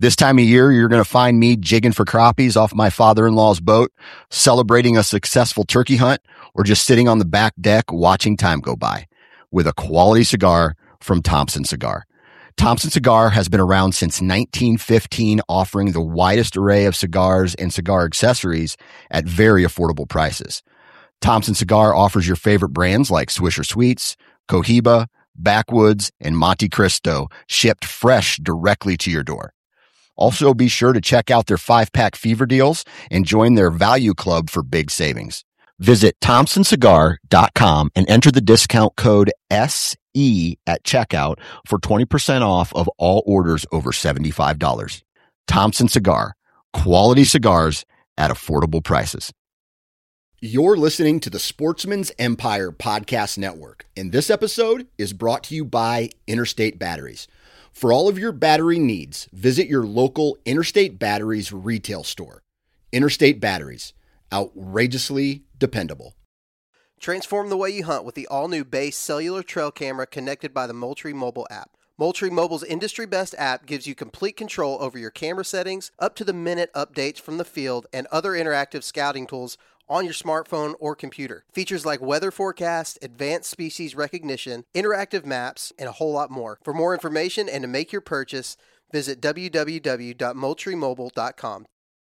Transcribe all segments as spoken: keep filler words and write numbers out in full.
This time of year, you're going to find me jigging for crappies off my father-in-law's boat, celebrating a successful turkey hunt, or just sitting on the back deck watching time go by with a quality cigar from Thompson Cigar. Thompson Cigar has been around since nineteen fifteen, offering the widest array of cigars and cigar accessories at very affordable prices. Thompson Cigar offers your favorite brands like Swisher Sweets, Cohiba, Backwoods, and Monte Cristo, shipped fresh directly to your door. Also, be sure to check out their five-pack fever deals and join their value club for big savings. Visit thompson cigar dot com and enter the discount code S E at checkout for twenty percent off of all orders over seventy-five dollars. Thompson Cigar, quality cigars at affordable prices. You're listening to the Sportsman's Empire Podcast Network, and this episode is brought to you by Interstate Batteries. For all of your battery needs, visit your local Interstate Batteries retail store. Interstate Batteries, outrageously dependable. Transform the way you hunt with the all-new base cellular trail camera connected by the Moultrie mobile app. Moultrie Mobile's industry-best app gives you complete control over your camera settings, up-to-the-minute updates from the field, and other interactive scouting tools on your smartphone or computer. Features like weather forecast, advanced species recognition, interactive maps, and a whole lot more. For more information and to make your purchase, visit w w w dot moultrie mobile dot com.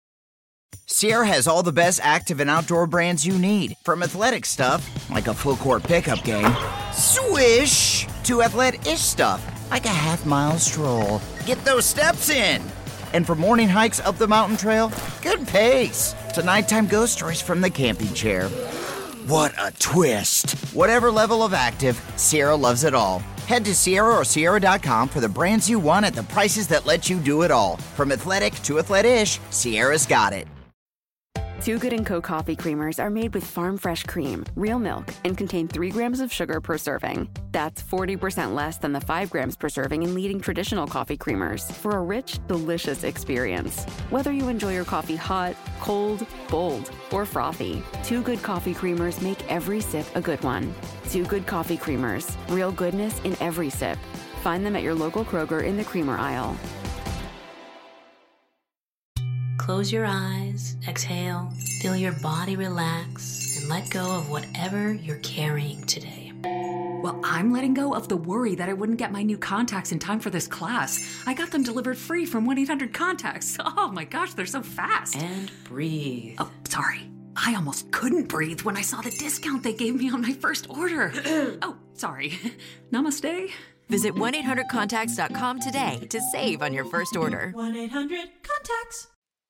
Sierra has all the best active and outdoor brands you need. From athletic stuff, like a full court pickup game, swish, to athletic-ish stuff, like a half-mile stroll. Get those steps in. And for morning hikes up the mountain trail, good pace. To nighttime ghost stories from the camping chair. What a twist. Whatever level of active, Sierra loves it all. Head to Sierra or Sierra dot com for the brands you want at the prices that let you do it all. From athletic to athletic-ish, Sierra's got it. Two Good and Co. coffee creamers are made with farm fresh cream, real milk, and contain three grams of sugar per serving. That's forty percent less than the five grams per serving in leading traditional coffee creamers for a rich, delicious experience. Whether you enjoy your coffee hot, cold, bold, or frothy, Two Good coffee creamers make every sip a good one. Two Good coffee creamers, real goodness in every sip. Find them at your local Kroger in the creamer aisle. Close your eyes, exhale, feel your body relax, and let go of whatever you're carrying today. Well, I'm letting go of the worry that I wouldn't get my new contacts in time for this class. I got them delivered free from one eight hundred contacts. Oh my gosh, they're so fast. And breathe. Oh, sorry. I almost couldn't breathe when I saw the discount they gave me on my first order. Oh, sorry. Namaste. Visit one eight hundred contacts dot com today to save on your first order. one eight hundred contacts.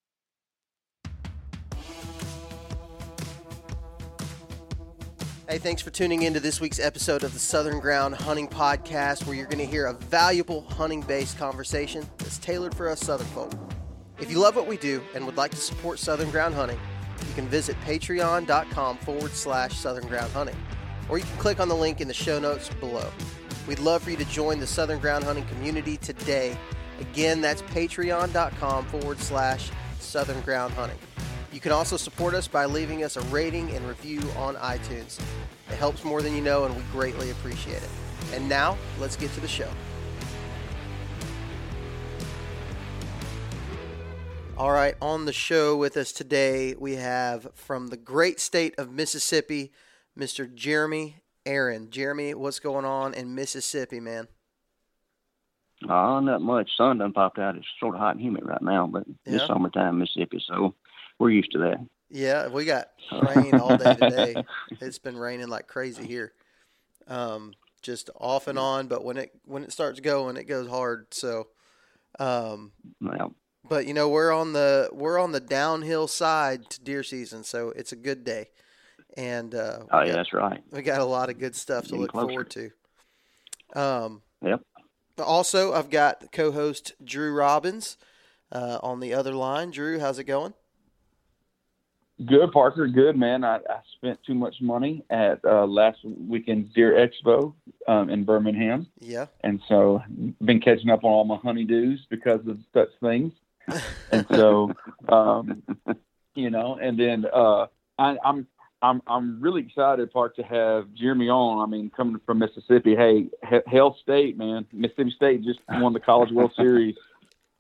Hey, thanks for tuning in to this week's episode of the Southern Ground Hunting Podcast, where you're going to hear a valuable hunting-based conversation that's tailored for us Southern folk. If you love what we do and would like to support Southern Ground Hunting, you can visit patreon.com forward slash Southern Ground Hunting, or you can click on the link in the show notes below. We'd love for you to join the Southern Ground Hunting community today. Again, that's patreon.com forward slash Southern Ground Hunting. You can also support us by leaving us a rating and review on iTunes. It helps more than you know, and we greatly appreciate it. And now, let's get to the show. All right, on the show with us today, we have from the great state of Mississippi, Mister Jeremy Aaron. Jeremy, what's going on in Mississippi, man? Oh, not much. Sun done popped out. It's sort of hot and humid right now, but Yeah. it's summertime in Mississippi, so we're used to that. Yeah, we got rain all day today. It's been raining like crazy here. Um, just off and on, but when it when it starts going, it goes hard. So, um, Well, but you know, we're on the we're on the downhill side to deer season, so it's a good day. And uh, we oh, yeah, got- that's right. we got a lot of good stuff to Getting look closer. forward to. Um, Yep. but also, I've got co-host Drew Robbins uh, on the other line. Drew, how's it going? Good, Parker. Good, man. I, I spent too much money at uh, last weekend's Deer Expo um, in Birmingham. Yeah. And so been catching up on all my honeydews because of such things. And so, um, you know, and then uh, I, I'm I'm I'm really excited, Park, to have Jeremy on. I mean, coming from Mississippi, hey, H- Hell State, man, Mississippi State just won the College World Series,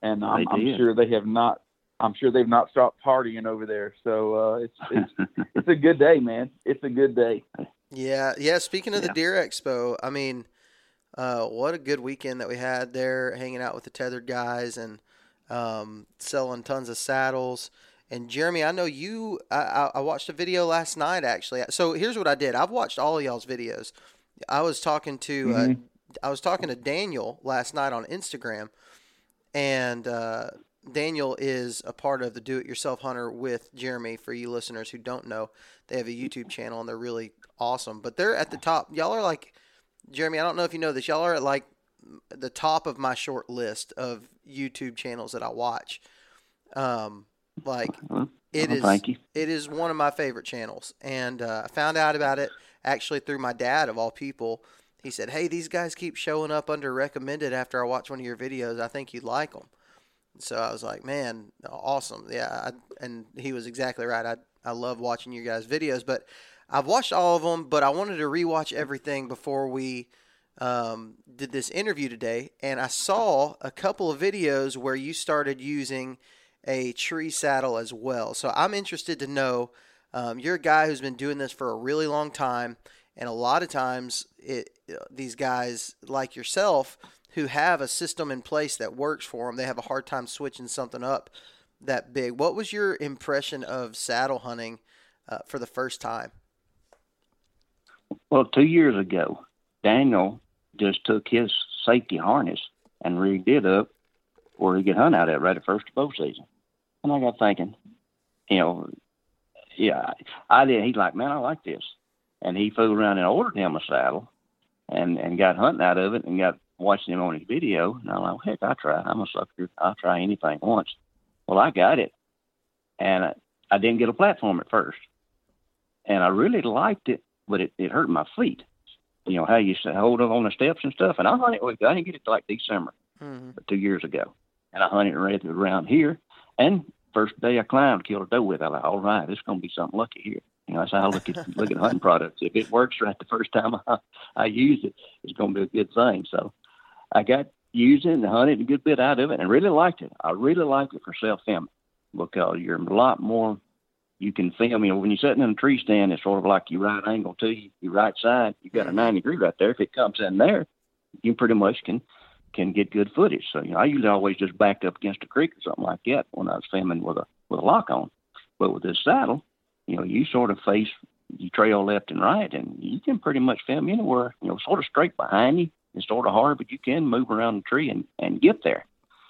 and I'm, They I'm did. sure they have not. I'm sure they've not stopped partying over there. So uh, it's it's it's a good day, man. It's a good day. Yeah, yeah. Speaking of Yeah. the Deer Expo, I mean, uh, what a good weekend that we had there, hanging out with the tethered guys and um, selling tons of saddles. And Jeremy, I know you. I, I I watched a video last night actually. So here's what I did. I've watched all of y'all's videos. I was talking to Mhm. uh, I was talking to Daniel last night on Instagram, and uh, Daniel is a part of the Do It Yourself Hunter with Jeremy. For you listeners who don't know, they have a YouTube channel and they're really awesome. But they're at the top. Y'all are like, Jeremy, I don't know if you know this. Y'all are at like the top of my short list of YouTube channels that I watch. Um, like Well, it well, is, thank you. it is one of my favorite channels. And uh, I found out about it actually through my dad of all people. He said, "Hey, these guys keep showing up under recommended after I watch one of your videos. I think you'd like them." So I was like, "Man, awesome." Yeah. I, and he was exactly right. I, I love watching your guys' videos, but I've watched all of them, but I wanted to rewatch everything before we um, did this interview today. And I saw a couple of videos where you started using a tree saddle as well. So I'm interested to know, um, you're a guy who's been doing this for a really long time. And a lot of times it, these guys like yourself who have a system in place that works for them, they have a hard time switching something up that big. What was your impression of saddle hunting uh, for the first time? Well, two years ago, Daniel just took his safety harness and rigged it up where he could hunt out of it right at first of bow season. And I got thinking, you know, yeah, I did. He's like, "Man, I like this." And he fooled around and ordered him a saddle and, and got hunting out of it and got watching him on his video. And I'm like, "Heck, I try. I'm a sucker. I'll try anything once." Well, I got it. And I, I didn't get a platform at first. And I really liked it, but it, it hurt my feet. You know, how you say, hold up on the steps and stuff. And I hunted with it. I didn't get it till like December, Mm-hmm. two years ago. And I hunted right around here. And first day I climbed, killed a doe with it. I was like, all right, this is going to be something lucky here. You know, that's how I look at, look at hunting products. If it works right the first time I, I use it, it's going to be a good thing. So I got using it and hunted a good bit out of it and really liked it. I really liked it for self-filming because you're a lot more, you can film, you know, when you're sitting in a tree stand, it's sort of like your right angle to you, your right side. You got a ninety degree right there. If it comes in there, you pretty much can can get good footage. So, you know, I usually always just backed up against a creek or something like that when I was filming with a with a lock on. But with this saddle, you know, you sort of face, you trail left and right, and you can pretty much film anywhere, you know, sort of straight behind you. It's sort of hard, but you can move around the tree and, and get there.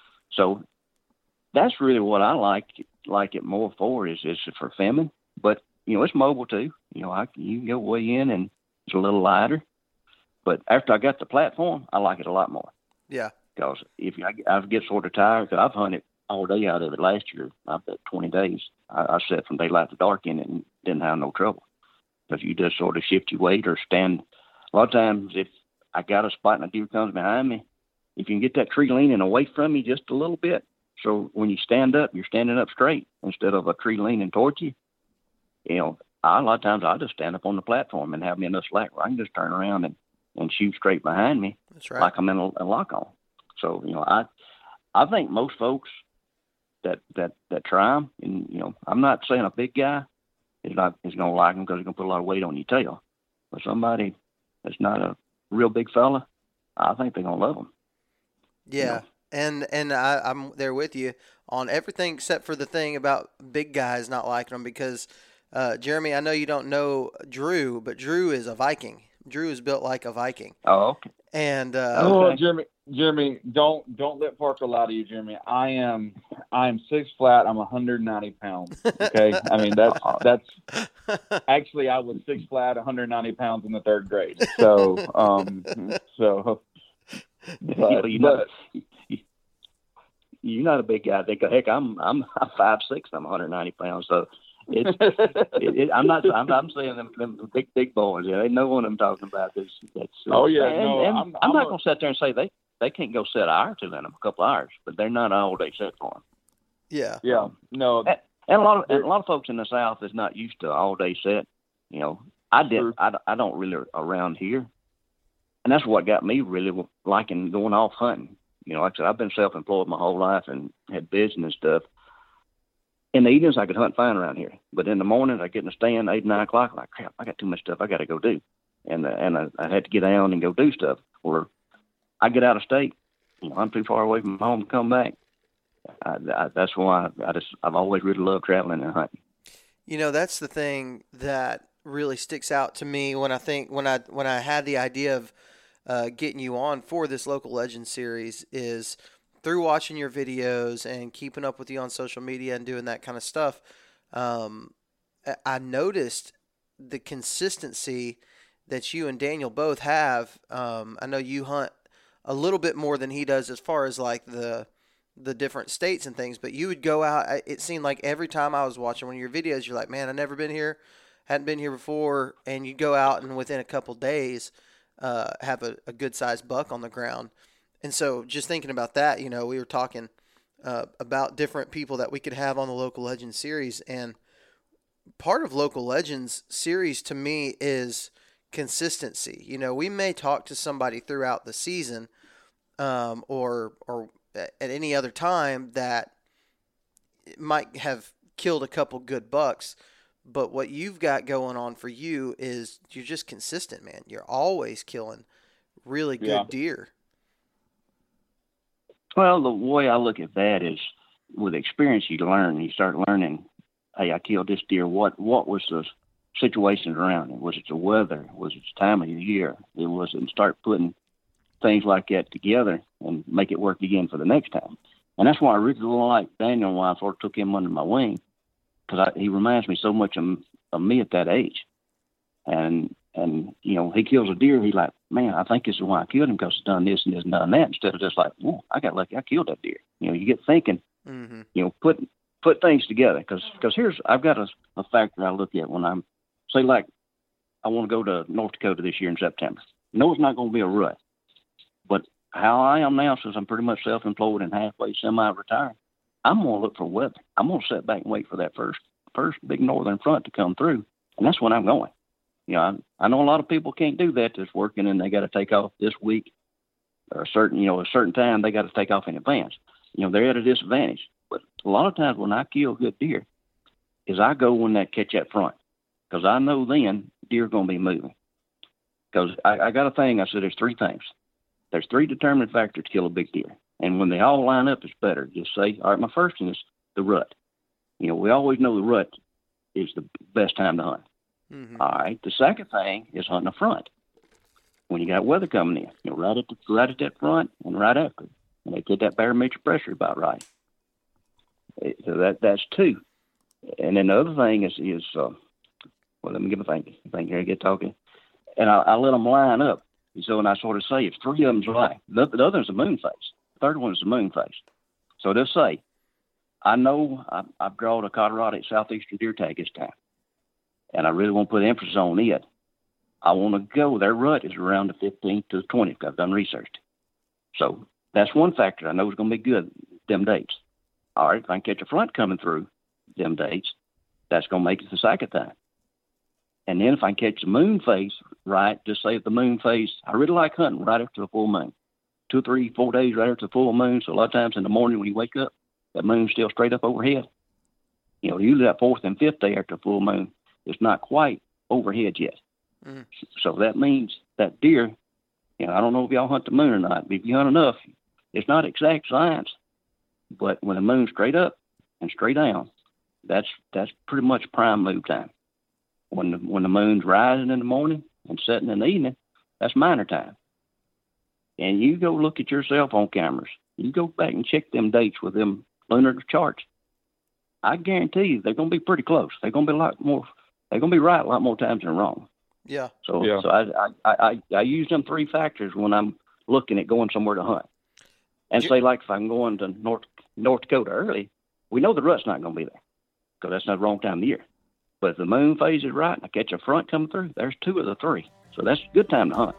So that's really what I like like it more for is is for filming. But, you know, it's mobile too. You know, I you can go way in and it's a little lighter. But after I got the platform, I like it a lot more. Yeah. Because if I, I get sort of tired, because I've hunted all day out of it last year, I've got twenty days. I, I sat from daylight to dark in it and didn't have no trouble. Because you just sort of shift your weight or stand. A lot of times if I got a spot and a deer comes behind me, if you can get that tree leaning away from you just a little bit, so when you stand up, you're standing up straight instead of a tree leaning towards you. You know, I, a lot of times I just stand up on the platform and have me enough slack where I can just turn around and, and shoot straight behind me. That's right. Like I'm in a, a lock on. So, you know, I I think most folks that, that, that try them, and, you know, I'm not saying a big guy is not is going to like them because he's going to put a lot of weight on your tail. But somebody that's not a real big fella, I think they're going to love them. Yeah. You know? And and I, I'm there with you on everything except for the thing about big guys not liking them because, uh, Jeremy, I know you don't know Drew, but Drew is a Viking. Drew is built like a Viking. Oh, okay. And uh, oh, okay. Jeremy, Jeremy, don't don't let Parker lie to you, Jeremy. I am I am six flat. I'm one hundred ninety pounds. Okay, I mean that's that's actually I was six flat, one hundred ninety pounds in the third grade. So um, so. But, you know, but, you're not a big guy. They go, heck, I'm I'm I'm five six. I'm one hundred ninety pounds. So it's it, it, I'm not I'm, I'm saying them, them big big boys. Yeah, they know what I'm talking about. This that's oh yeah. And, no, and I'm, I'm, I'm not a, gonna sit there and say they they can't go set an hour to them, a couple hours, but they're not all day set for them. Yeah. Yeah. No. And, and a lot of and a lot of folks in the South is not used to all day set. You know, I did. I, I don't really around here. And that's what got me really liking going off hunting. You know, like I said, I've been self-employed my whole life and had business and stuff. In the evenings, I could hunt fine around here. But in the mornings, I get in the stand, eight, nine o'clock, like, crap, I got too much stuff I got to go do. And uh, and I, I had to get down and go do stuff. Or I get out of state. You know, I'm too far away from home to come back. I, I, that's why I, I just, I've always really loved traveling and hunting. You know, that's the thing that really sticks out to me when I think, when I, when I had the idea of uh, getting you on for this Local Legends series is through watching your videos and keeping up with you on social media and doing that kind of stuff. Um, I noticed the consistency that you and Daniel both have. Um, I know you hunt a little bit more than he does as far as like the, the different states and things, but you would go out. It seemed like every time I was watching one of your videos, you're like, man, I've never been here, hadn't been here before. And you go out and within a couple days, uh, have a, a good sized buck on the ground. And so just thinking about that, you know, we were talking, uh, about different people that we could have on the Local Legends series. And part of Local Legends series to me is consistency. You know, we may talk to somebody throughout the season, um, or, or, at any other time that might have killed a couple good bucks, but what you've got going on for you is you're just consistent, man. You're always killing really good yeah. deer. Well, the way I look at that is with experience, you learn, you start learning, hey, I killed this deer. What, what was the situations around it? Was it the weather? Was it the time of the year? It was, and start putting things like that together and make it work again for the next time. And that's why I really like Daniel, why I sort of took him under my wing, because he reminds me so much of, of me at that age. And, and you know, he kills a deer, he's like, man, I think this is why I killed him, because he's done this and this and done that, instead of just like, oh, I got lucky, I killed that deer. You know, you get thinking, mm-hmm. you know, put put things together. Because because here's, I've got a, a factor I look at when I'm, say like, I want to go to North Dakota this year in September. No, it's not going to be a rut. But how I am now, since I'm pretty much self-employed and halfway semi-retired, I'm going to look for weather. I'm going to sit back and wait for that first first big northern front to come through, and that's when I'm going. You know, I, I know a lot of people can't do that. That's working, and they got to take off this week, or a certain, you know, a certain time they got to take off in advance. You know, they're at a disadvantage. But a lot of times when I kill good deer, is I go when that catch that front, because I know then deer going to be moving. Because I, I got a thing. I said there's three things. There's three determinant factors to kill a big deer. And when they all line up, it's better. Just say, all right, my first one is the rut. You know, we always know the rut is the best time to hunt. Mm-hmm. All right. The second thing is hunting the front. When you got weather coming in, you know, right at the, right at that front and right after. And they get that barometric pressure about right. So that that's two. And then the other thing is, is uh, well, let me give a think. I think here I get talking. And I, I let them line up. So, and I sort of say, if three of them's right, the, the other is the moon phase. The third one is the moon phase. So they'll say, I know I, I've drawn a Colorado southeastern deer tag this time, and I really want to put emphasis on it. I want to go, their rut is around the fifteenth to the twentieth. I've done research. So that's one factor I know is going to be good, them dates. All right, if I can catch a front coming through them dates, that's going to make it the second time. And then if I can catch the moon phase right, just say if the moon phase, I really like hunting right after the full moon. Two, three, four days right after the full moon. So a lot of times in the morning when you wake up, that moon's still straight up overhead. You know, usually that fourth and fifth day after the full moon, it's not quite overhead yet. Mm. So that means that deer, you know, I don't know if y'all hunt the moon or not, but if you hunt enough, it's not exact science. But when the moon's straight up and straight down, that's that's pretty much prime move time. When the, when the moon's rising in the morning and setting in the evening, that's minor time. And you go look at your cell phone cameras. You go back and check them dates with them lunar charts. I guarantee you they're going to be pretty close. They're going to be a lot more. They're going to be right a lot more times than wrong. Yeah. So, yeah. so I, I, I, I use them three factors when I'm looking at going somewhere to hunt. And you, say, like, if I'm going to North North Dakota early, we know the rut's not going to be there because that's not the wrong time of the year. But if the moon phase is right and I catch a front coming through, there's two of the three. So that's a good time to hunt.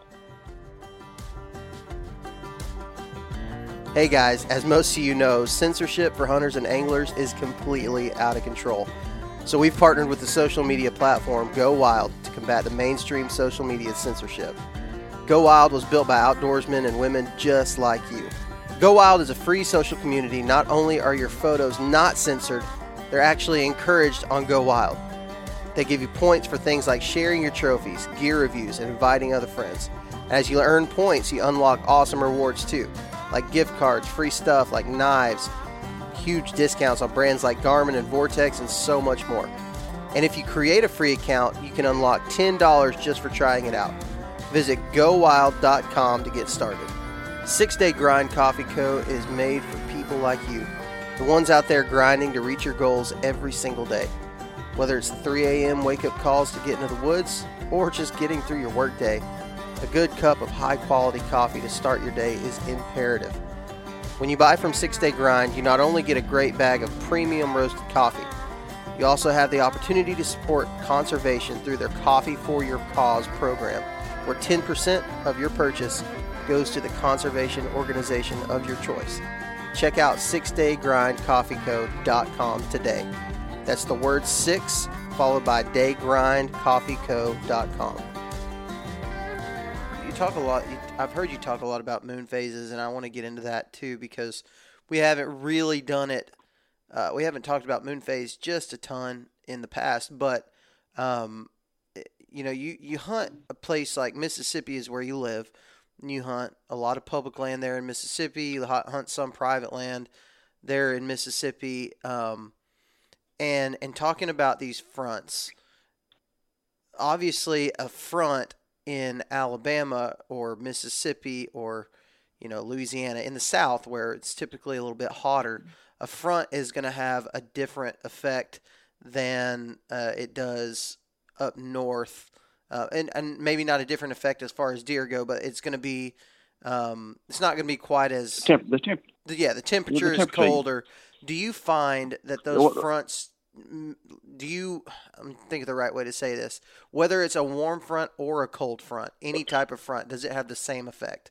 Hey guys, as most of you know, censorship for hunters and anglers is completely out of control. So we've partnered with the social media platform Go Wild to combat the mainstream social media censorship. Go Wild was built by outdoorsmen and women just like you. Go Wild is a free social community. Not only are your photos not censored, they're actually encouraged on Go Wild. They give you points for things like sharing your trophies, gear reviews, and inviting other friends. As you earn points, you unlock awesome rewards too, like gift cards, free stuff like knives, huge discounts on brands like Garmin and Vortex, and so much more. And if you create a free account, you can unlock ten dollars just for trying it out. Visit go wild dot com to get started. Six Day Grind Coffee Co. is made for people like you, the ones out there grinding to reach your goals every single day. Whether it's the three a.m. wake-up calls to get into the woods or just getting through your workday, a good cup of high-quality coffee to start your day is imperative. When you buy from Six Day Grind, you not only get a great bag of premium roasted coffee, you also have the opportunity to support conservation through their Coffee for Your Cause program, where ten percent of your purchase goes to the conservation organization of your choice. Check out six day grind coffee co dot com today. That's the word six followed by day grind coffee co dot com. You talk a lot, I've heard you talk a lot about moon phases, and I want to get into that too because we haven't really done it. Uh, we haven't talked about moon phase just a ton in the past, but um, you know, you, you hunt a place like Mississippi is where you live. You hunt a lot of public land there in Mississippi. You hunt some private land there in Mississippi. Um, and and talking about these fronts, obviously a front in Alabama or Mississippi or, you know, Louisiana in the South where it's typically a little bit hotter, a front is going to have a different effect than uh, it does up north. Uh, and, and maybe not a different effect as far as deer go, but it's going to be, um, it's not going to be quite as, temp, the temp, yeah, the temperature the is colder. Do you find that those fronts, do you, I'm thinking the right way to say this, whether it's a warm front or a cold front, any type of front, does it have the same effect?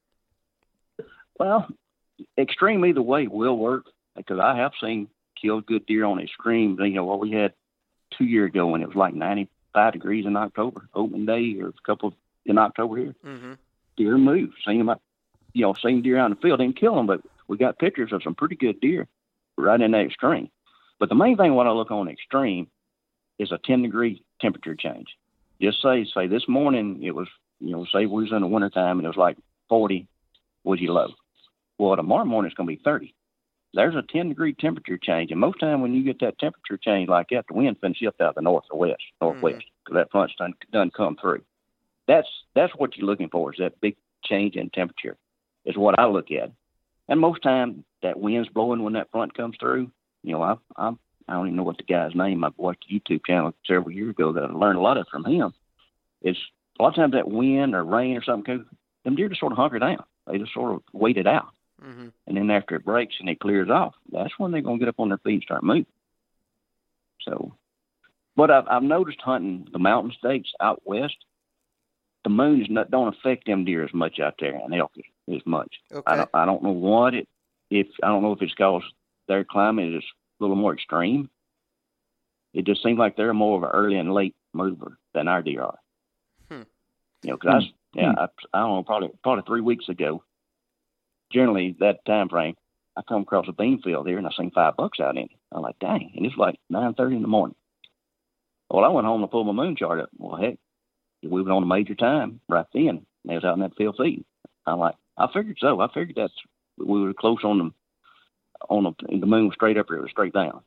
Well, extreme either way will work, because I have seen killed good deer on extreme. You know, what we had two years ago when it was like ninety Five degrees in October, opening day, or a couple in October here. Mm-hmm. Deer move. Seen them, you know, seen deer out in the field. Didn't kill them, but we got pictures of some pretty good deer right in that extreme. But the main thing when I look on extreme is a ten degree temperature change. Just say, say this morning it was, you know, say we was in the wintertime and it was like forty was your low. Well, tomorrow morning it's going to be thirty. There's a ten degree temperature change. And most time when you get that temperature change like that, the wind can shift out the north or west, northwest, because mm-hmm. that front's done, done come through. That's that's what you're looking for, is that big change in temperature is what I look at. And most time that wind's blowing when that front comes through. You know, I I, I don't even know what the guy's name. I watched a YouTube channel several years ago that I learned a lot of from him. It's a lot of times that wind or rain or something goes, them deer just sort of hunker down. They just sort of wait it out. Mm-hmm. And then after it breaks and it clears off, that's when they're going to get up on their feet and start moving. So, but I've, I've noticed hunting the mountain states out west, the moons not, don't affect them deer as much out there and elk as much. Okay. I don't, I don't know what it, if, I don't know if it's because their climate is a little more extreme. It just seems like they're more of an early and late mover than our deer are. Hmm. You know, because hmm. I, yeah, I, I don't know, probably, probably three weeks ago, generally that time frame, I come across a bean field here and I seen five bucks out in it. I'm like, dang. And it's like nine thirty in the morning. Well, I went home to pull my moon chart up. Well, heck, we were on a major time right then. And they was out in that field feeding. I'm like, I figured so. I figured that's, we were close on them, on the, the moon was straight up here. It was straight down.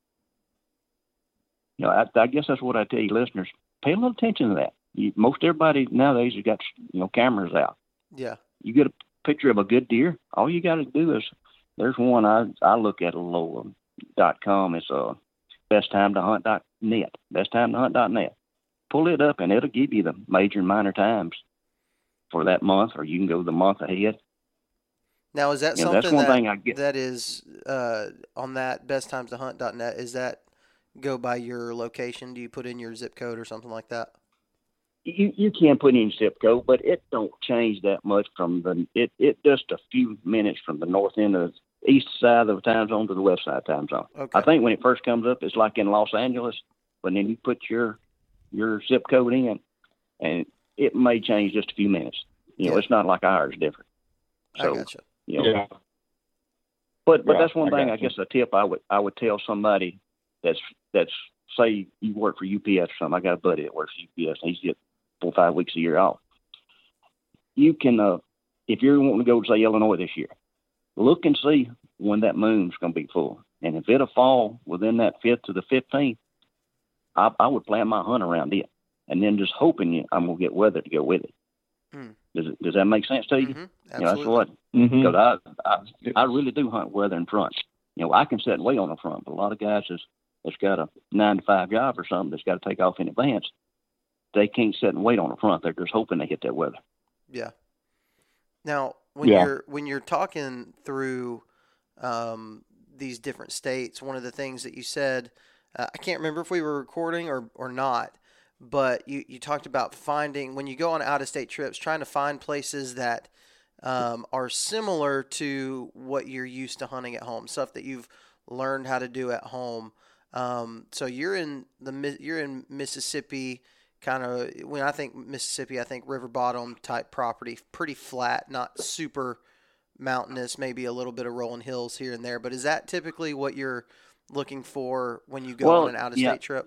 You know, I, I guess that's what I tell you listeners. Pay a little attention to that. You, most everybody nowadays has got, you know, cameras out. Yeah. You get a picture of a good deer, all you got to do is, there's one I I look at a little dot com. It's uh, best time to hunt dot net. Best time to hunt dot net. Pull it up and it'll give you the major and minor times for that month, or you can go the month ahead. Now, is that you know, something that's one that, thing I get. that is uh, on that best times to hunt dot net? Is that go by your location? Do you put in your zip code or something like that? You you can put in zip code, but it don't change that much from the it it just a few minutes from the north end of the east side of the time zone to the west side time zone. Okay. I think when it first comes up, it's like in Los Angeles, but then you put your your zip code in, and it may change just a few minutes. You know, yeah. It's not like ours different. So, I gotcha. You know, yeah, But but Yeah, that's one I thing. got I you. guess a tip I would I would tell somebody that's that's say you work for U P S or something. I got a buddy that works for U P S. And he's get four or five weeks a year off. You can, uh, if you're wanting to go to say Illinois this year, look and see when that moon's going to be full. And if it'll fall within that fifth to the fifteenth, I, I would plan my hunt around it, and then just hoping you, I'm going to get weather to go with it. Mm. Does it, does that make sense to you? Mm-hmm. You know, that's what. Mm-hmm. Because I, I I really do hunt weather in front. You know, I can sit and wait on the front, but a lot of guys that's, that's got a nine to five job or something that's got to take off in advance, they can't sit and wait on the front. They're just hoping they hit that weather. Yeah. Now, when Yeah. you're when you're talking through um, these different states, one of the things that you said, uh, I can't remember if we were recording or or not, but you, you talked about finding, when you go on out-of-state trips, trying to find places that um, are similar to what you're used to hunting at home, stuff that you've learned how to do at home. Um, so you're in the you're in Mississippi, kind of. When I think Mississippi, I think river bottom type property, pretty flat, not super mountainous, maybe a little bit of rolling hills here and there. But is that typically what you're looking for when you go Well, on an out-of-state yeah. trip?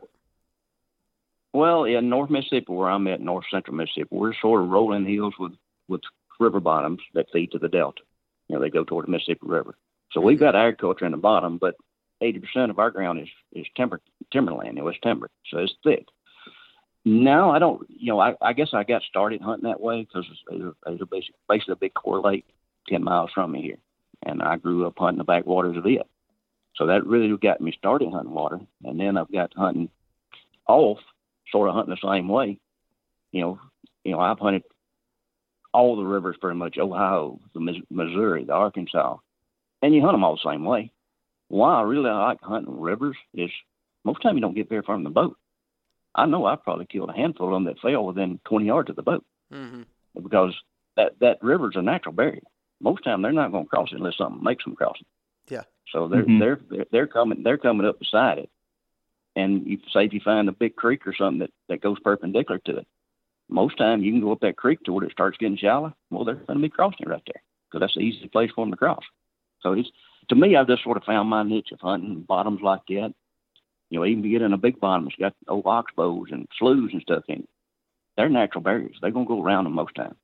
Well, in North Mississippi, where I'm at, North Central Mississippi, we're sort of rolling hills with, with river bottoms that feed to the delta. You know, they go toward the Mississippi River. So we've got agriculture in the bottom, but eighty percent of our ground is, is timber, timberland. You know, it's timber, so it's thick. No, I don't, you know, I, I guess I got started hunting that way because there's, there's a basic, basically a big core lake ten miles from me here. And I grew up hunting the backwaters of it. So that really got me started hunting water. And then I've got hunting off, sort of hunting the same way. You know, you know, I've hunted all the rivers pretty much, Ohio, the Missouri, the Arkansas, and you hunt them all the same way. Why I really like hunting rivers is most time you don't get very far from the boat. I know I've probably killed a handful of them that fell within twenty yards of the boat Mm-hmm. because that, that river's a natural barrier. Most time they're not going to cross it unless something makes them cross it. Yeah. So they're Mhm. they're they're they're coming they're coming up beside it, and you say if you find a big creek or something that, that goes perpendicular to it, most time you can go up that creek to where it starts getting shallow. Well, they're going to be crossing it right there because that's the easiest place for them to cross. So it's to me, I've just sort of found my niche of hunting bottoms like that. You know, even to get in a big bottom, it's got old oxbows and sloughs and stuff in it. They're natural barriers. They're going to go around them most time.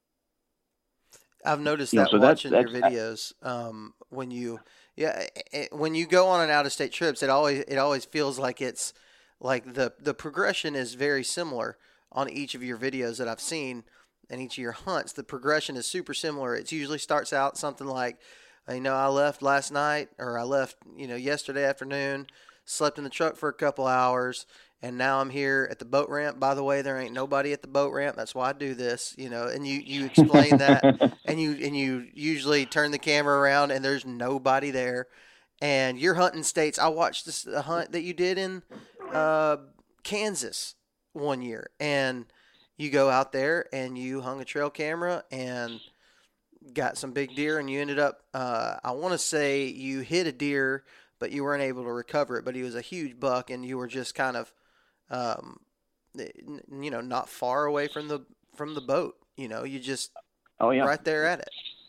I've noticed You know, that so that's- watching your that's- videos. Um, when you, yeah, it, when you go on an out-of-state trips, it always it always feels like it's like the the progression is very similar on each of your videos that I've seen and each of your hunts. The progression is super similar. It usually starts out something like, you know, I left last night or I left, you know, yesterday afternoon, slept in the truck for a couple hours, and now I'm here at the boat ramp. By the way, there ain't nobody at the boat ramp. That's why I do this, you know. And you, you explain that, and you and you usually turn the camera around, and there's nobody there. And you're hunting states. I watched this the hunt that you did in uh, Kansas one year, and you go out there and you hung a trail camera and got some big deer, and you ended up. Uh, I want to say you hit a deer, but you weren't able to recover it. But he was a huge buck, and you were just kind of. Um, you know, not far away from the from the boat. You know, you just Oh yeah, right there at it.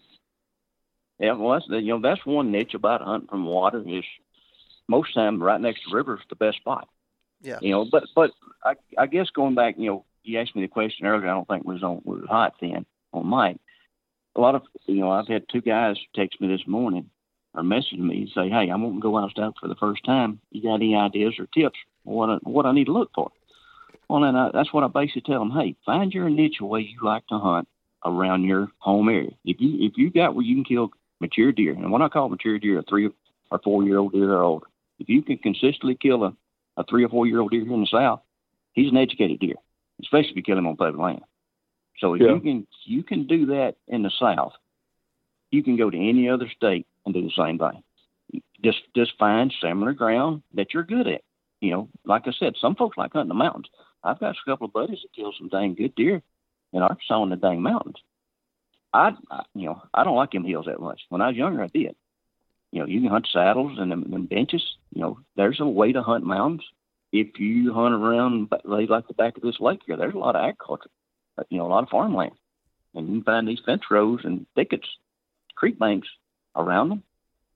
Yeah, well, that's the, you know that's one niche about hunting from water is most time right next to the river is the best spot. Yeah. You know, but but I I guess going back, you know, you asked me the question earlier. I don't think it was on was hot then on Mike. A lot of you know I've had two guys text me this morning or message me and say, hey, I'm going to go out south for the first time. You got any ideas or tips on what I, what I need to look for? Well, then I, that's what I basically tell them. Hey, find your niche way you like to hunt around your home area. If you if you got where you can kill mature deer, and when I call mature deer, a three or four year old deer or older, if you can consistently kill a, a three or four year old deer here in the South, he's an educated deer, especially if you kill him on public land. So if Yeah. you can you can do that in the South, you can go to any other state and do the same thing. Just just find similar ground that you're good at. You know, like I said, some folks like hunting the mountains. I've got a couple of buddies that kill some dang good deer in Arkansas in the dang mountains. I, I, you know, I don't like them hills that much. When I was younger, I did. You know, you can hunt saddles and them, them benches. You know, there's a way to hunt mountains. If you hunt around, like the back of this lake here, there's a lot of agriculture. You know, a lot of farmland, and you can find these fence rows and thickets, creek banks around them.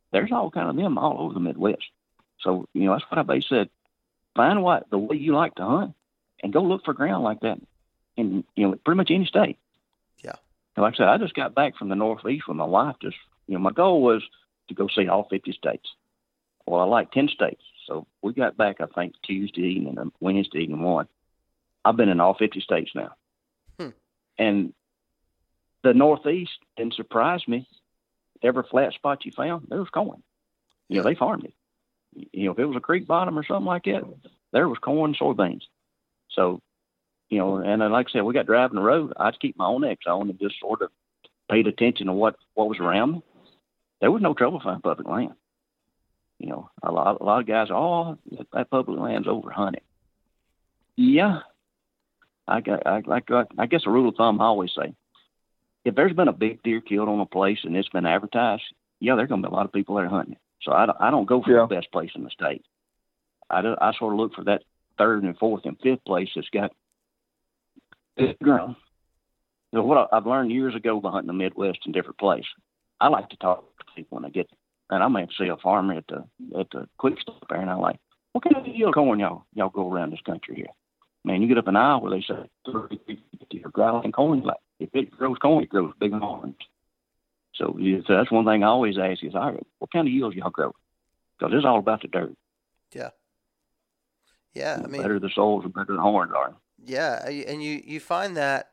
there's all kind of them all over the Midwest. So, you know, that's what I basically said. Find what the way you like to hunt and go look for ground like that in, you know, pretty much any state. Yeah. And like I said, I just got back from the Northeast with my wife. Just, you know, my goal was to go see all fifty states. Well, I like ten states. So we got back, I think, Tuesday evening and Wednesday evening one. I've been in all fifty states now. Hmm. And the Northeast didn't surprise me. Every flat spot you found, there was corn. You know, they farmed it. You know, if it was a creek bottom or something like that, there was corn, soybeans. So, you know, and then, like I said, we got driving the road. I'd keep my own X on and just sort of paid attention to what, what was around me. There was no trouble finding public land. You know, a lot, a lot of guys, oh, that public land's over hunted. Yeah. I got, I like, I guess a rule of thumb I always say, if there's been a big deer killed on a place and it's been advertised, yeah, there's going to be a lot of people there hunting it. So I, I don't go for yeah. the best place in the state. I, do, I sort of look for that third and fourth and fifth place that's got good ground. So what I've learned years ago by hunting the Midwest in different places, I like to talk to people when I get there. And I may see a farmer at the at the quick stop there, and I'm like, what kind of yield corn y'all y'all go around this country here? Man, you get up in Iowa, they say thirty, fifty, or growling corn. Like, if it grows corn, it grows big horns. So, yeah, so that's one thing I always ask is, all right, what kind of yields y'all grow? Because it's all about the dirt. Yeah. Yeah, I the mean, better the soils, the better the horns are. Yeah, and you, you find that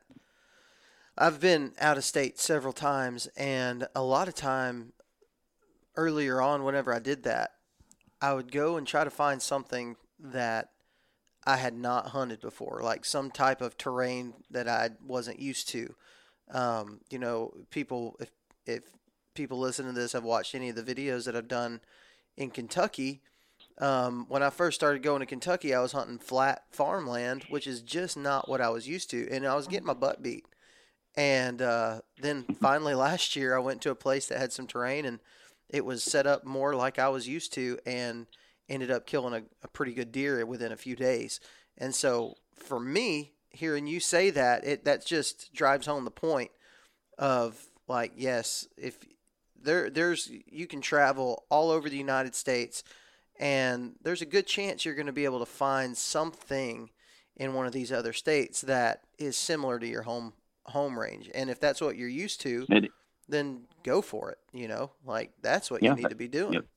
I've been out of state several times, and a lot of time earlier on, whenever I did that, I would go and try to find something that I had not hunted before, like some type of terrain that I wasn't used to. Um, you know, people, if if people listen to this have watched any of the videos that I've done in Kentucky, um, when I first started going to Kentucky, I was hunting flat farmland, which is just not what I was used to, and I was getting my butt beat. And uh, then finally last year, I went to a place that had some terrain, and it was set up more like I was used to, and ended up killing a, a pretty good deer within a few days. And so for me, hearing you say that, it that just drives home the point of, like, yes, if there there's you can travel all over the United States, and there's a good chance you're going to be able to find something in one of these other states that is similar to your home home range. And if that's what you're used to, it, then go for it. You know, like, that's what yeah, you need to be doing. Yeah,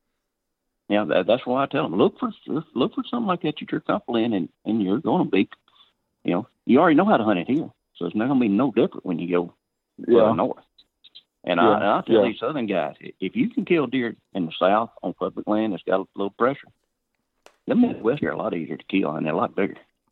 yeah that, that's why I tell them, look for look for something like that that you're comfortable in, and, and you're going to be, you know, you already know how to hunt it here, so it's not going to be no different when you go yeah. north. And, yeah. I, and I tell yeah. these southern guys, if you can kill deer in the south on public land that's got a little pressure, the Midwest are a lot easier to kill, and they're a lot bigger.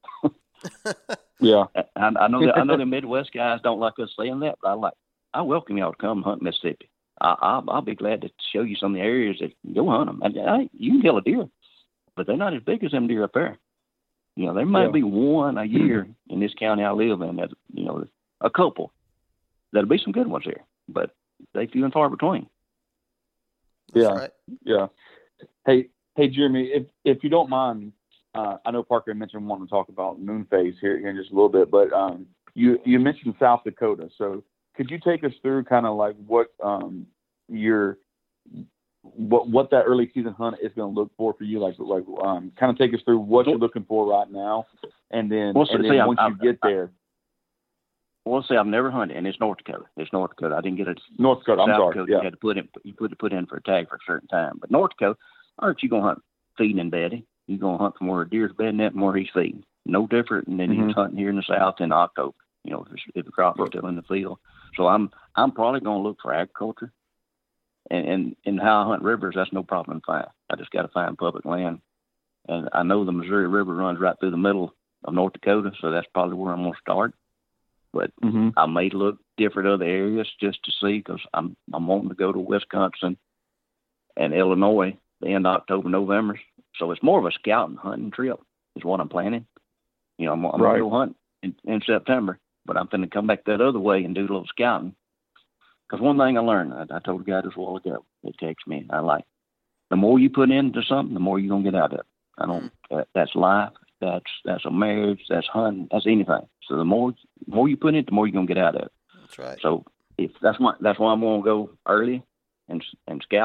yeah, I, I know that I know the Midwest guys don't like us saying that, but I like I welcome y'all to come hunt Mississippi. I, I'll, I'll be glad to show you some of the areas that go hunt them. And I, you can kill a deer, but they're not as big as them deer up there. You know, there might yeah. be one a year in this county I live in. That, you know, a couple. There'll be some good ones here, but they few and far between. That's yeah, right. yeah. Hey, hey, Jeremy, if if you don't mind, uh, I know Parker mentioned wanting to talk about moon phase here, here in just a little bit, but um, you you mentioned South Dakota, so could you take us through kind of like what um your what what that early season hunt is going to look for for you, like like um kind of take us through what you're looking for right now, and then well, so and then see, once I'm, you get I'm, there. Well, see, I've never hunted, and it's North Dakota. It's North Dakota. I didn't get it. North Dakota. I'm South sorry. Dakota, yeah. You had to put in. You put to put in for a tag for a certain time. But North Dakota, all right, you gonna hunt feeding and bedding. You gonna hunt from where a deer's bedding at and where he's feeding. No different than Mm-hmm. he's hunting here in the South in October. You know, if, if the crops are still in the field. So I'm I'm probably gonna look for agriculture, and and, and how I hunt rivers. That's no problem to find. I just got to find public land, and I know the Missouri River runs right through the middle of North Dakota, so that's probably where I'm gonna start. But mm-hmm. I may look different other areas just to see, because I'm I'm wanting to go to Wisconsin and Illinois the end of October, November. So it's more of a scouting hunting trip is what I'm planning. You know, I'm, I'm right. going to go hunt in, in September, but I'm going to come back that other way and do a little scouting. Because one thing I learned, I, I told a guy this a while ago, it takes me, I like, the more you put into something, the more you're going to get out of it. I don't, mm. that, that's life. That's that's a marriage. That's hunting. That's anything. So the more the more you put in it, the more you're gonna get out of it. That's right. So if that's why that's why I'm gonna go early and and scout.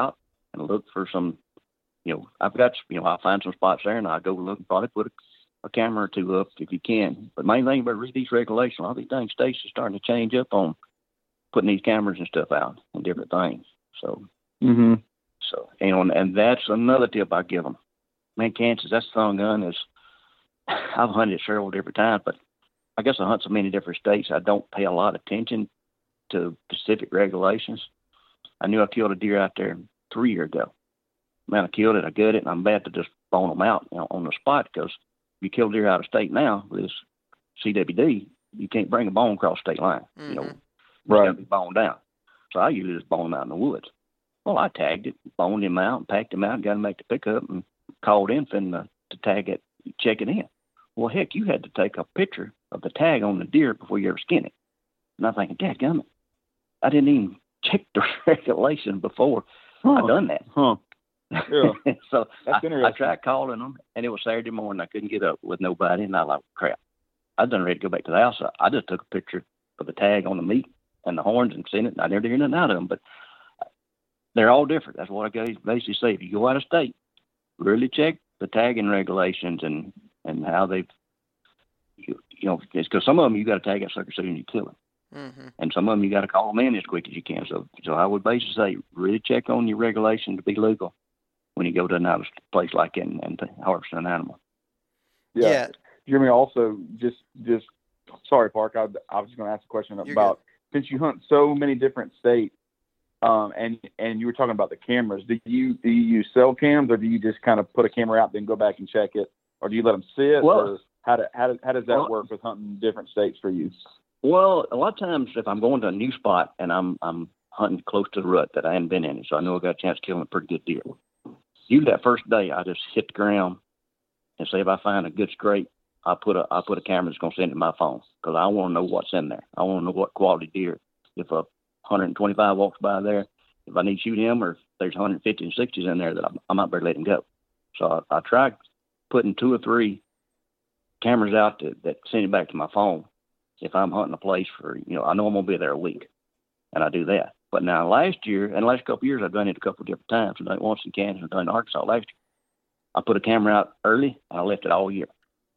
and look for some, you know, I've got, you know, I'll find some spots there and I'll go look and probably put a, a camera or two up if you can. But main thing about read these regulations, a lot of these dang states are starting to change up on putting these cameras and stuff out and different things. So, mm-hmm. so, you know, and, and that's another tip I give them. Man, Kansas, that son gun is, I've hunted several different times, but I guess I hunt so many different states, I don't pay a lot of attention to specific regulations. I knew I killed a deer out there three years ago. Man, I killed it, I gut it, and I'm bad to just bone them out, you know, on the spot, because if you kill a deer out of state now with this C W D, you can't bring a bone across state line. Mm-hmm. You know, it's right. got to be boned down. So I usually just bone them out in the woods. Well, I tagged it, boned him out, and packed him out, and got him to make the pickup, and called in for him to, to tag it, check it in. Well, heck, you had to take a picture of the tag on the deer before you ever skin it. And I'm thinking, dadgummit, I didn't even check the regulation before huh. I done that. Huh. Yeah. So That's I, I tried calling them, and it was Saturday morning. I couldn't get up with nobody, and I like, crap. I was done ready to go back to the house. I just took a picture of the tag on the meat and the horns and seen it, and I never hear nothing out of them. But they're all different. That's what I basically say. If you go out of state, really check the tagging regulations and, and how they've, you, you know, because some of them you got to tag that sucker so you kill them. Mm-hmm. And some of them you got to call them in as quick as you can. So, so I would basically say, really check on your regulation to be legal when you go to another place like that and, and harvest an animal. Yeah. yeah. Jeremy, also, just, just sorry, Park, I, I was going to ask a question You're about, good. Since you hunt so many different states, um, and and you were talking about the cameras, do you do you use cell cams, or do you just kind of put a camera out, then go back and check it, or do you let them sit, well, or how, do, how, do, how does that well, work with hunting different states for you? Well, a lot of times if I'm going to a new spot and I'm I'm hunting close to the rut that I hadn't been in, so I know I got a chance of killing a pretty good deer. Usually that first day, I just hit the ground and say if I find a good scrape, I put a I put a camera that's going to send it to my phone, because I want to know what's in there. I want to know what quality deer. If a one hundred twenty-five walks by there, if I need to shoot him, or if there's one hundred fifty and sixties in there, that I, I might better let him go. So I, I tried putting two or three cameras out to, that send it back to my phone. If I'm hunting a place for, you know, I know I'm going to be there a week, and I do that. But now last year, and the last couple of years, I've done it a couple of different times. I've done it once in Kansas, I've done it in Arkansas last year. I put a camera out early, and I left it all year.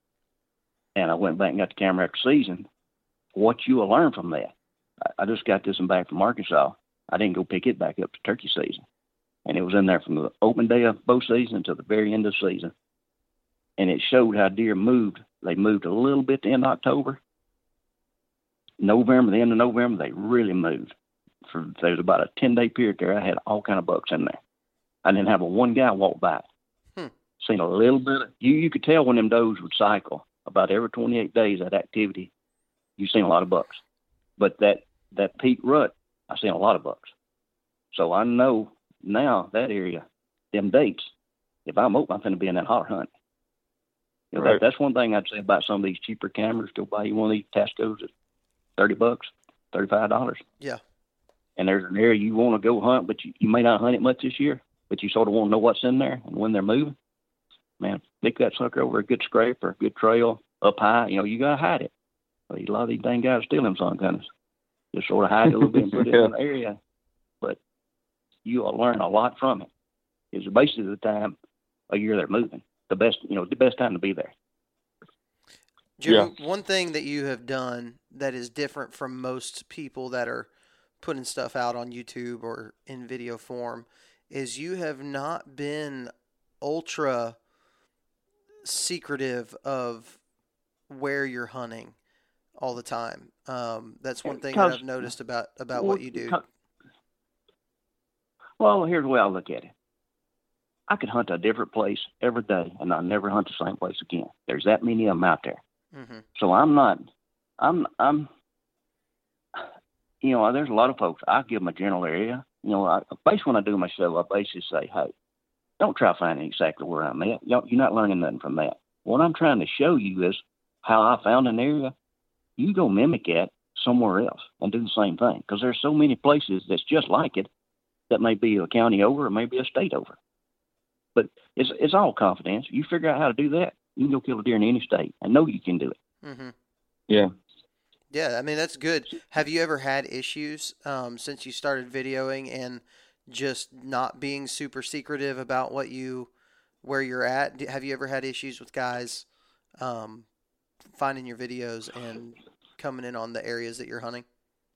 And I went back and got the camera after season. What you will learn from that. I, I just got this one back from Arkansas. I didn't go pick it back up to turkey season. And it was in there from the open day of bow season until the very end of the season. And it showed how deer moved. They moved a little bit to end of October. November, the end of November, they really moved. For there was about a ten-day period there. I had all kind of bucks in there. I didn't have a one guy walk by. Hmm. Seen a little bit of, you, you could tell when them does would cycle. About every twenty-eight days, that activity, you've seen a lot of bucks. But that, that peak rut, I've seen a lot of bucks. So I know now that area, them dates, if I'm open, I'm going to be in that holler hunt. You know, right. that, that's one thing I'd say about some of these cheaper cameras. Go buy you one of these Tascos at thirty bucks, thirty-five dollars. Yeah. And there's an area you want to go hunt, but you, you may not hunt it much this year, but you sort of want to know what's in there and when they're moving. Man, pick that sucker over a good scrape or a good trail up high. You know, you got to hide it. But a lot of these dang guys steal them sun gunners. Just sort of hide it a little bit and put it yeah. in an area. But you will learn a lot from it. It's basically the time a year they're moving. The best, you know, the best time to be there. Jimmy, yeah. One thing that you have done that is different from most people that are putting stuff out on YouTube or in video form is you have not been ultra secretive of where you're hunting all the time. Um, that's one thing that I've noticed about, about well, what you do. Well, here's the way I look at it. I could hunt a different place every day, and I'll never hunt the same place again. There's that many of them out there. Mm-hmm. So I'm not, I'm, I'm, you know, there's a lot of folks, I give them a general area. You know, I, basically when I do my show, I basically say, hey, don't try finding exactly where I'm at. You're not learning nothing from that. What I'm trying to show you is how I found an area. You go mimic that somewhere else and do the same thing, because there's so many places that's just like it that may be a county over or maybe a state over. But it's it's all confidence. You figure out how to do that, you can go kill a deer in any state. I know you can do it. Mm-hmm. Yeah. Yeah, I mean, that's good. Have you ever had issues um, since you started videoing and just not being super secretive about what you, where you're at? Have you ever had issues with guys um, finding your videos and coming in on the areas that you're hunting?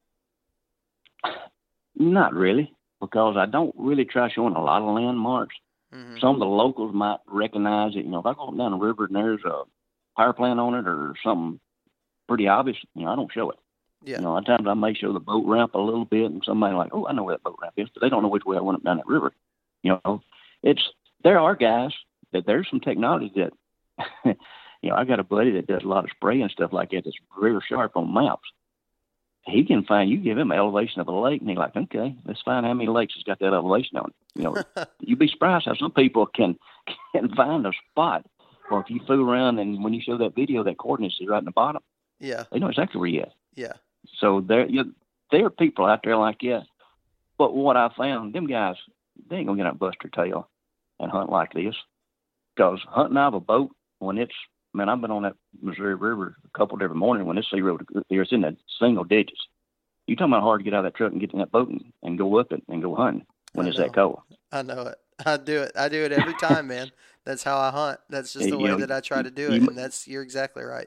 Not really, because I don't really try showing a lot of landmarks. Mm-hmm. Some of the locals might recognize it. You know, if I go down the river and there's a power plant on it or something pretty obvious, you know, I don't show it. Yeah. You know, at times I may show the boat ramp a little bit, and somebody like, oh, I know where that boat ramp is, but they don't know which way I went up down that river. You know, it's there are guys that there's some technology that, you know, I got a buddy that does a lot of spray and stuff like that that's very sharp on maps. He can find, you give him an elevation of a lake, and he's like, okay, let's find how many lakes has got that elevation on it. You know, you'd be surprised how some people can can find a spot. Or if you fool around and when you show that video, that coordinates is right in the bottom. Yeah. They know exactly where you're at. Yeah. So there, you, there are people out there like that. But what I found, them guys, they ain't going to get out and bust their tail and hunt like this. Because hunting out of a boat, when it's, man, I've been on that Missouri River a couple of different mornings when this sea road there, it's in the single digits. You talking about hard to get out of that truck and get in that boat and, and go up it and go hunting when I it's know. that cold. I know it. I do it. I do it every time, man. That's how I hunt. That's just the you way know, that I try to do it. You, and that's, you're exactly right.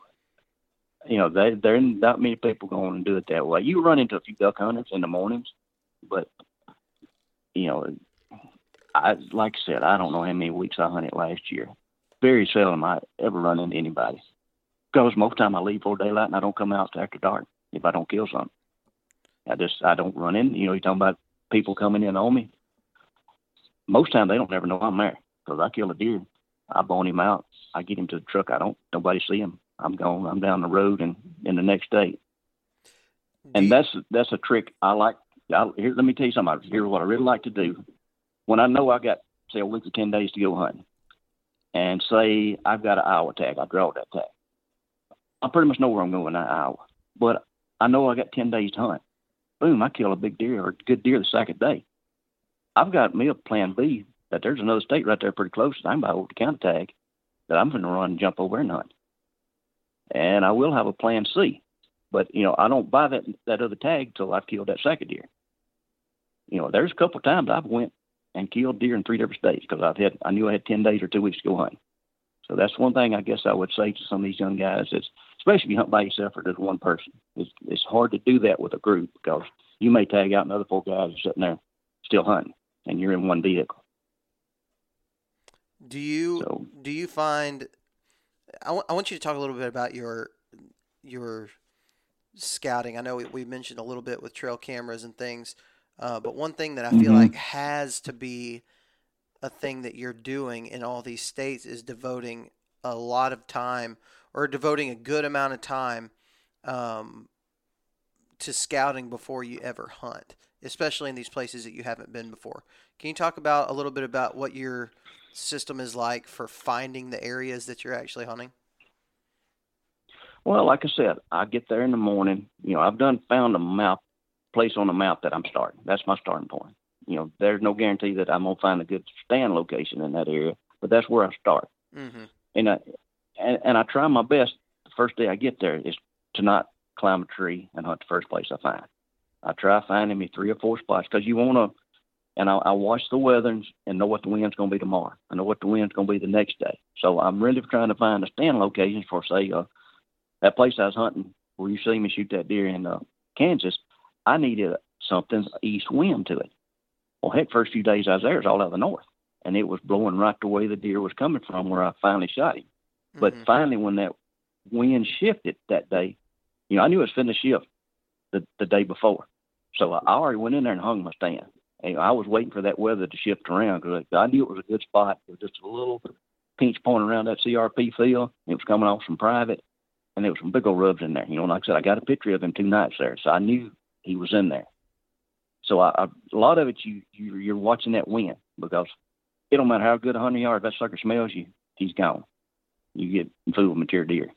You know, they, there are not many people going to do it that way. You run into a few duck hunters in the mornings, but, you know, I like I said, I don't know how many weeks I hunted last year. Very seldom I ever run into anybody. Because most of the time I leave for daylight and I don't come out after dark if I don't kill something. I just, I don't run in. You know, you're talking about people coming in on me. Most of the time they don't ever know I'm there. Because I kill a deer, I bone him out, I get him to the truck, I don't, nobody see him. I'm gone, I'm down the road and in the next day. And that's that's a trick I like. I, here, let me tell you something. Here's what I really like to do. When I know I got, say, a week or ten days to go hunting, and say I've got an hour tag, I draw that tag. I pretty much know where I'm going that hour. But I know I got ten days to hunt. Boom, I kill a big deer or a good deer the second day. I've got me a plan B that there's another state right there pretty close that I can buy over the counter tag that I'm going to run and jump over and hunt. And I will have a plan C. But, you know, I don't buy that that other tag till I've killed that second deer. You know, there's a couple of times I've went and killed deer in three different states because I've had I knew I had ten days or two weeks to go hunting. So that's one thing I guess I would say to some of these young guys, is, especially if you hunt by yourself or just one person. It's, it's hard to do that with a group because you may tag out another four guys are sitting there still hunting, and you're in one vehicle. Do you so, do you find? I, w- I want you to talk a little bit about your your scouting. I know we, we mentioned a little bit with trail cameras and things, uh, but one thing that I feel mm-hmm. like has to be a thing that you're doing in all these states is devoting a lot of time, or devoting a good amount of time, um, to scouting before you ever hunt, especially in these places that you haven't been before. Can you talk about a little bit about what your system is like for finding the areas that you're actually hunting? Well, like I said, I get there in the morning. You know, I've done found a map, place on the map that I'm starting. That's my starting point. You know, there's no guarantee that I'm going to find a good stand location in that area, but that's where I start. Mm-hmm. And, I, and, and I try my best the first day I get there is to not climb a tree and hunt the first place I find. I try finding me three or four spots because you want to, and I, I watch the weather and know what the wind's going to be tomorrow. I know what the wind's going to be the next day. So I'm really trying to find a stand location for, say, uh, that place I was hunting where you see me shoot that deer in uh, Kansas. I needed something east wind to it. Well, heck, first few days I was there, it was all out of the north, and it was blowing right the way the deer was coming from where I finally shot him. Mm-hmm. But finally, when that wind shifted that day, you know, I knew it was finna shift the, the day before. So I already went in there and hung my stand. And I was waiting for that weather to shift around because I knew it was a good spot. It was just a little pinch point around that C R P field. It was coming off some private, and there was some big old rubs in there. You know, like I said, I got a picture of him two nights there, so I knew he was in there. So I, I, a lot of it, you, you, you're watching that wind because it don't matter how good a hunter you are, if that sucker smells you, he's gone. You get fooled with mature deer.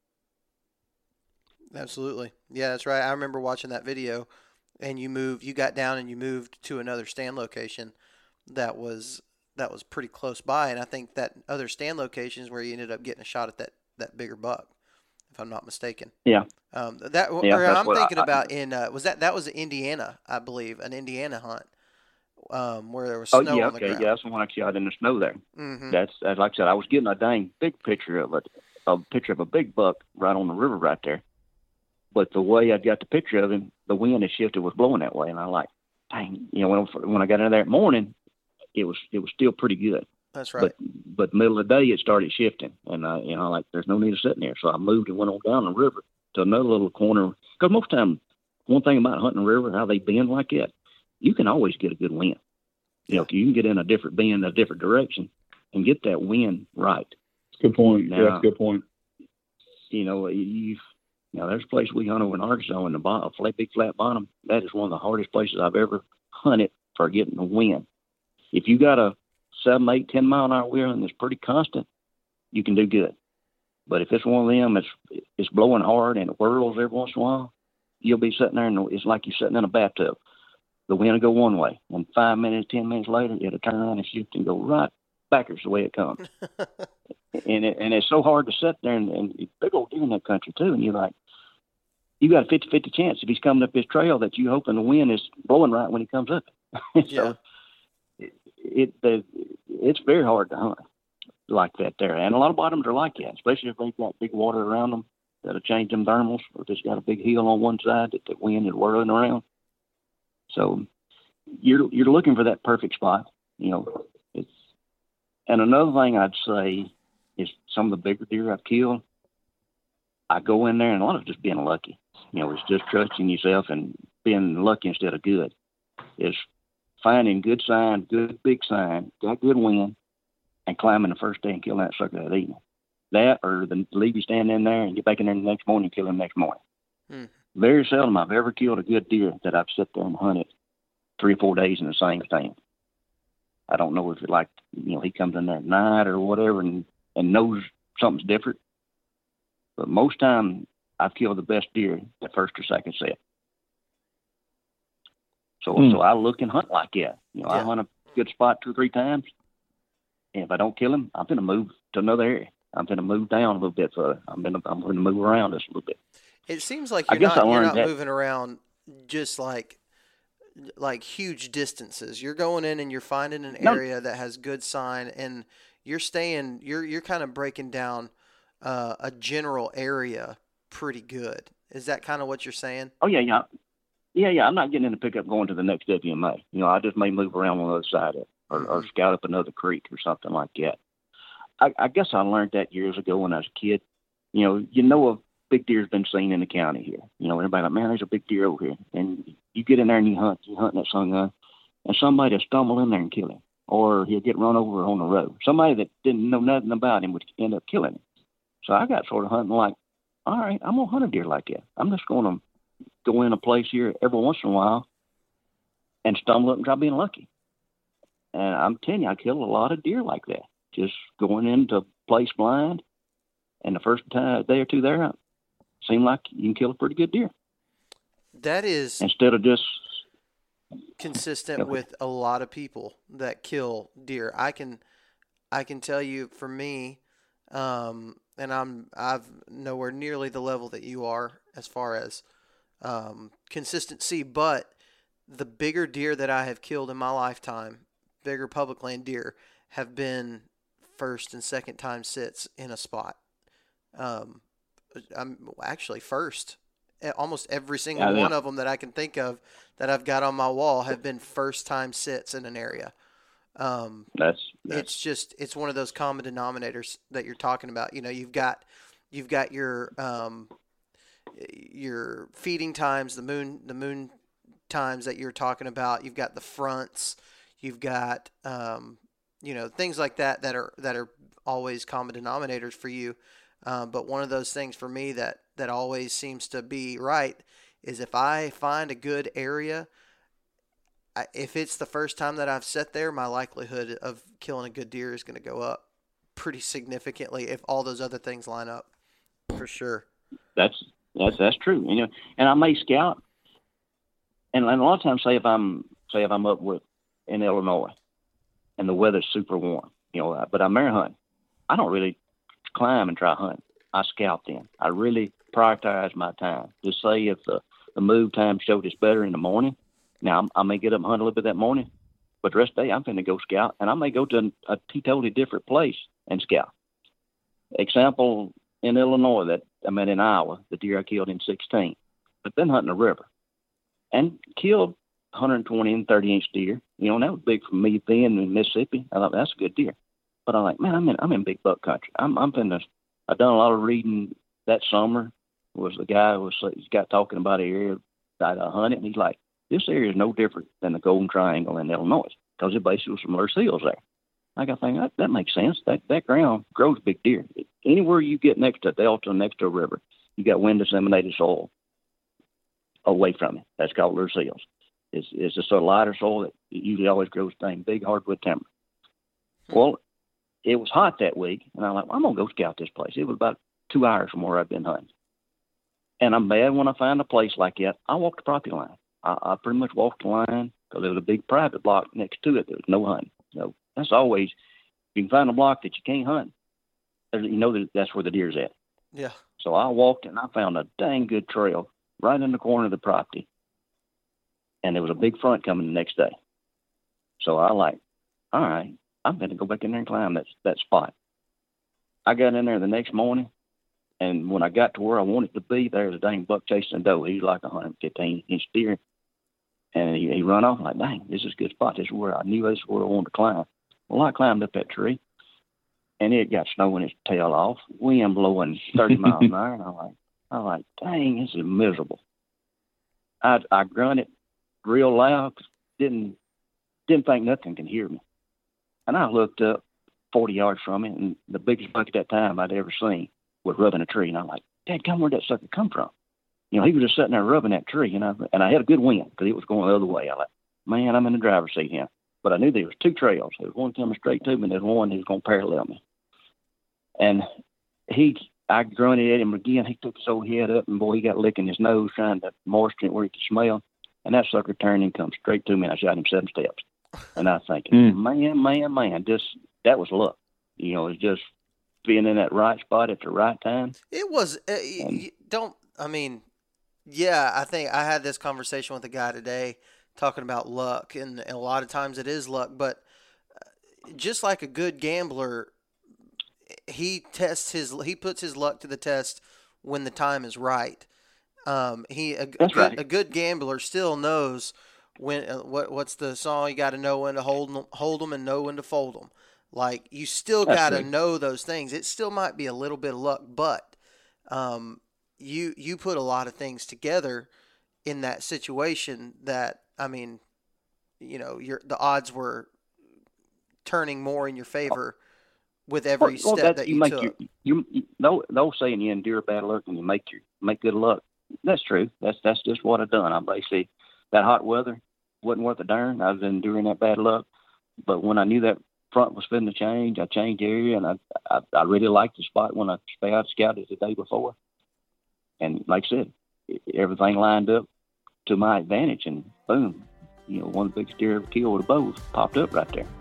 Absolutely. Yeah, that's right. I remember watching that video, and you moved, you got down and you moved to another stand location that was that was pretty close by, and I think that other stand location is where you ended up getting a shot at that, that bigger buck, if I'm not mistaken. Yeah. Um, that yeah, or I'm thinking I, about in uh, was that that was Indiana, I believe, an Indiana hunt um, where there was Oh snow yeah, on the okay, ground. yeah, that's the one I shot in the snow there. Mm-hmm. That's, that's like I said, I was getting a dang big picture of it, a picture of a big buck right on the river right there. But the way I got the picture of him, the wind had shifted, was blowing that way, and I like, dang, you know, when when I got in there that morning, it was it was still pretty good. That's right. But but middle of the day, it started shifting, and uh, you know, like there's no need of sitting there, so I moved and went on down the river to another little corner. Because most time, one thing about hunting the river, how they bend like that, you can always get a good wind. You know, you can get in a different bend, a different direction, and get that wind right. Good point. Now, yeah, that's a good point. You know, you you know, there's a place we hunt over in Arkansas in the bottom, a flat, big flat bottom. That is one of the hardest places I've ever hunted for getting the wind. If you got a seven, eight, ten mile an hour wind that's pretty constant, you can do good. But if it's one of them, it's it's blowing hard and it whirls every once in a while, you'll be sitting there and it's like you're sitting in a bathtub. The wind will go one way, and five minutes, ten minutes later, it'll turn around and shift and go right backwards the way it comes. and it, and it's so hard to sit there, and, and big old deer in that country too, and you're like, you got a fifty-fifty chance if he's coming up his trail that you hoping the wind is blowing right when he comes up. so yeah. it, it, it it's very hard to hunt like that there, and a lot of bottoms are like that, especially if they've got big water around them that'll change them thermals, or if it's got a big hill on one side that the wind is whirling around. So you're you're looking for that perfect spot, you know. It's and another thing I'd say is some of the bigger deer I've killed, I go in there and a lot of it's just being lucky. You know, it's just trusting yourself and being lucky instead of good. Is finding good sign, good big sign, got good wind, and climbing the first day and killing that sucker that evening. That or the leave you stand in there and get back in there the next morning and kill him next morning. Hmm. Very seldom I've ever killed a good deer that I've sat there and hunted three or four days in the same stand. I don't know if it like, you know, he comes in there at night or whatever and, and knows something's different. But most time I've killed the best deer the first or second set. So mm. so I look and hunt like that. You know, yeah. I hunt a good spot two or three times. And if I don't kill him, I'm going to move to another area. I'm going to move down a little bit further. I'm going to I'm going to move around just a little bit. It seems like you're not, you're not moving around just like like huge distances. You're going in and you're finding an area no. that has good sign, and you're staying. You're you're kind of breaking down uh, a general area pretty good. Is that kind of what you're saying? Oh yeah, yeah, yeah, yeah. I'm not getting in the pickup going to the next W M A. You know, I just may move around on the other side of it, or, mm-hmm. or scout up another creek or something like that. I, I guess I learned that years ago when I was a kid. You know, you know a big deer's been seen in the county here. You know, everybody like, man, there's a big deer over here. And you get in there and you hunt, you hunt that son gun, and somebody will stumble in there and kill him, or he'll get run over on the road. Somebody that didn't know nothing about him would end up killing him. So I got sort of hunting like, all right, I'm gonna hunt a deer like that. I'm just gonna go in a place here every once in a while and stumble up and try being lucky. And I'm telling you, I killed a lot of deer like that. Just going into place blind, and the first time, day or two there, seemed like you can kill a pretty good deer. That is instead of just consistent with a lot of people that kill deer. I can, I can tell you for me, um, and I'm I've nowhere nearly the level that you are as far as um, consistency, but the bigger deer that I have killed in my lifetime, bigger public land deer, have been first and second time sits in a spot. Um, I'm actually first. Almost every single yeah, yeah. one of them that I can think of that I've got on my wall have been first time sits in an area. Um, that's, that's it's just it's one of those common denominators that you're talking about. You know, you've got you've got your um, your feeding times, the moon the moon times that you're talking about. You've got the fronts. You've got um, you know, things like that that are that are always common denominators for you. Um, but one of those things for me that, that always seems to be right is if I find a good area, I, if it's the first time that I've sat there, my likelihood of killing a good deer is going to go up pretty significantly if all those other things line up, for sure. That's that's that's true. You know, and I may scout, and, and a lot of times, say if I'm say if I'm up with in Illinois, and the weather's super warm, you know, but I'm mare hunting, I don't really climb and try hunt. I scout then. I really prioritize my time. Just say if the, the move time showed it's better in the morning. Now I may get up and hunt a little bit that morning, But the rest of the day, I'm going to go scout, and I may go to a, a totally different place and scout. Example, in Illinois, that I mean in Iowa, the deer I killed in sixteen, but then hunting the river, and killed one twenty and thirty inch deer. You know, and that was big for me then in Mississippi. I thought that's a good deer. But I'm like, man, I'm in I'm in big buck country. I'm I'm finna. I done a lot of reading that summer. Was the guy was he's got talking about an area that I hunted, and he's like, this area is no different than the Golden Triangle in Illinois because it basically was some loose hills there. I got to think that, that makes sense. That that ground grows big deer. Anywhere you get next to a delta, next to a river, you got wind disseminated soil away from it. That's called loose hills. It's it's just a lighter soil that usually always grows things, big hardwood timber. Well, it was hot that week, and I'm like, well, I'm gonna go scout this place. It was about two hours from where I've been hunting, and I'm mad when I find a place like that. I walked the property line. I, I pretty much walked the line because there was a big private block next to it. There was no hunting. So that's always, if you can find a block that you can't hunt, you know that that's where the deer's at. Yeah. So I walked and I found a dang good trail right in the corner of the property. And there was a big front coming the next day. So I like, all right, I'm going to go back in there and climb that, that spot. I got in there the next morning, and when I got to where I wanted to be, there was a dang buck chasing a doe. He's like a one fifteen inch deer. And he, he run off. I'm like, dang, this is a good spot. This is where I knew this is where I wanted to climb. Well, I climbed up that tree, and it got snowing its tail off, wind blowing thirty miles an hour. And I'm like, I'm like, dang, this is miserable. I I grunted real loud, didn't didn't think nothing can hear me. And I looked up forty yards from it, and the biggest buck at that time I'd ever seen was rubbing a tree. And I'm like, Dad, come where'd that sucker come from? You know, he was just sitting there rubbing that tree, you know, and I had a good wind because it was going the other way. I like, man, I'm in the driver's seat here. But I knew there was two trails. There was one coming straight to me, and there was one that was going to parallel me. And he, I grunted at him again. He took his old head up, and boy, he got licking his nose, trying to moisten it where he could smell. And that sucker turned and come straight to me, and I shot him seven steps. And I was thinking, mm. man, man, man, just that was luck. You know, it's just being in that right spot at the right time. It was. Uh, and, you don't. I mean. Yeah, I think I had this conversation with a guy today talking about luck, and, and a lot of times it is luck, but just like a good gambler, he tests his he puts his luck to the test when the time is right. Um, he a, a, good, right. a good gambler still knows when uh, what what's the song? You got to know when to hold them, hold them, and know when to fold them. Like you still got to know those things. It still might be a little bit of luck, but um. You you put a lot of things together in that situation that, I mean, you know, your the odds were turning more in your favor with every well, step well, that you, you make took. Your, you you they'll, they'll saying you endure bad luck and you make your make good luck. That's true. That's that's just what I've done. I basically that hot weather wasn't worth a darn. I was enduring that bad luck, but when I knew that front was fitting to change, I changed area, and I I, I really liked the spot when I stayed out scouted the day before. And like I said, everything lined up to my advantage, and boom, you know, one of the biggest deer ever killed with a bow popped up right there.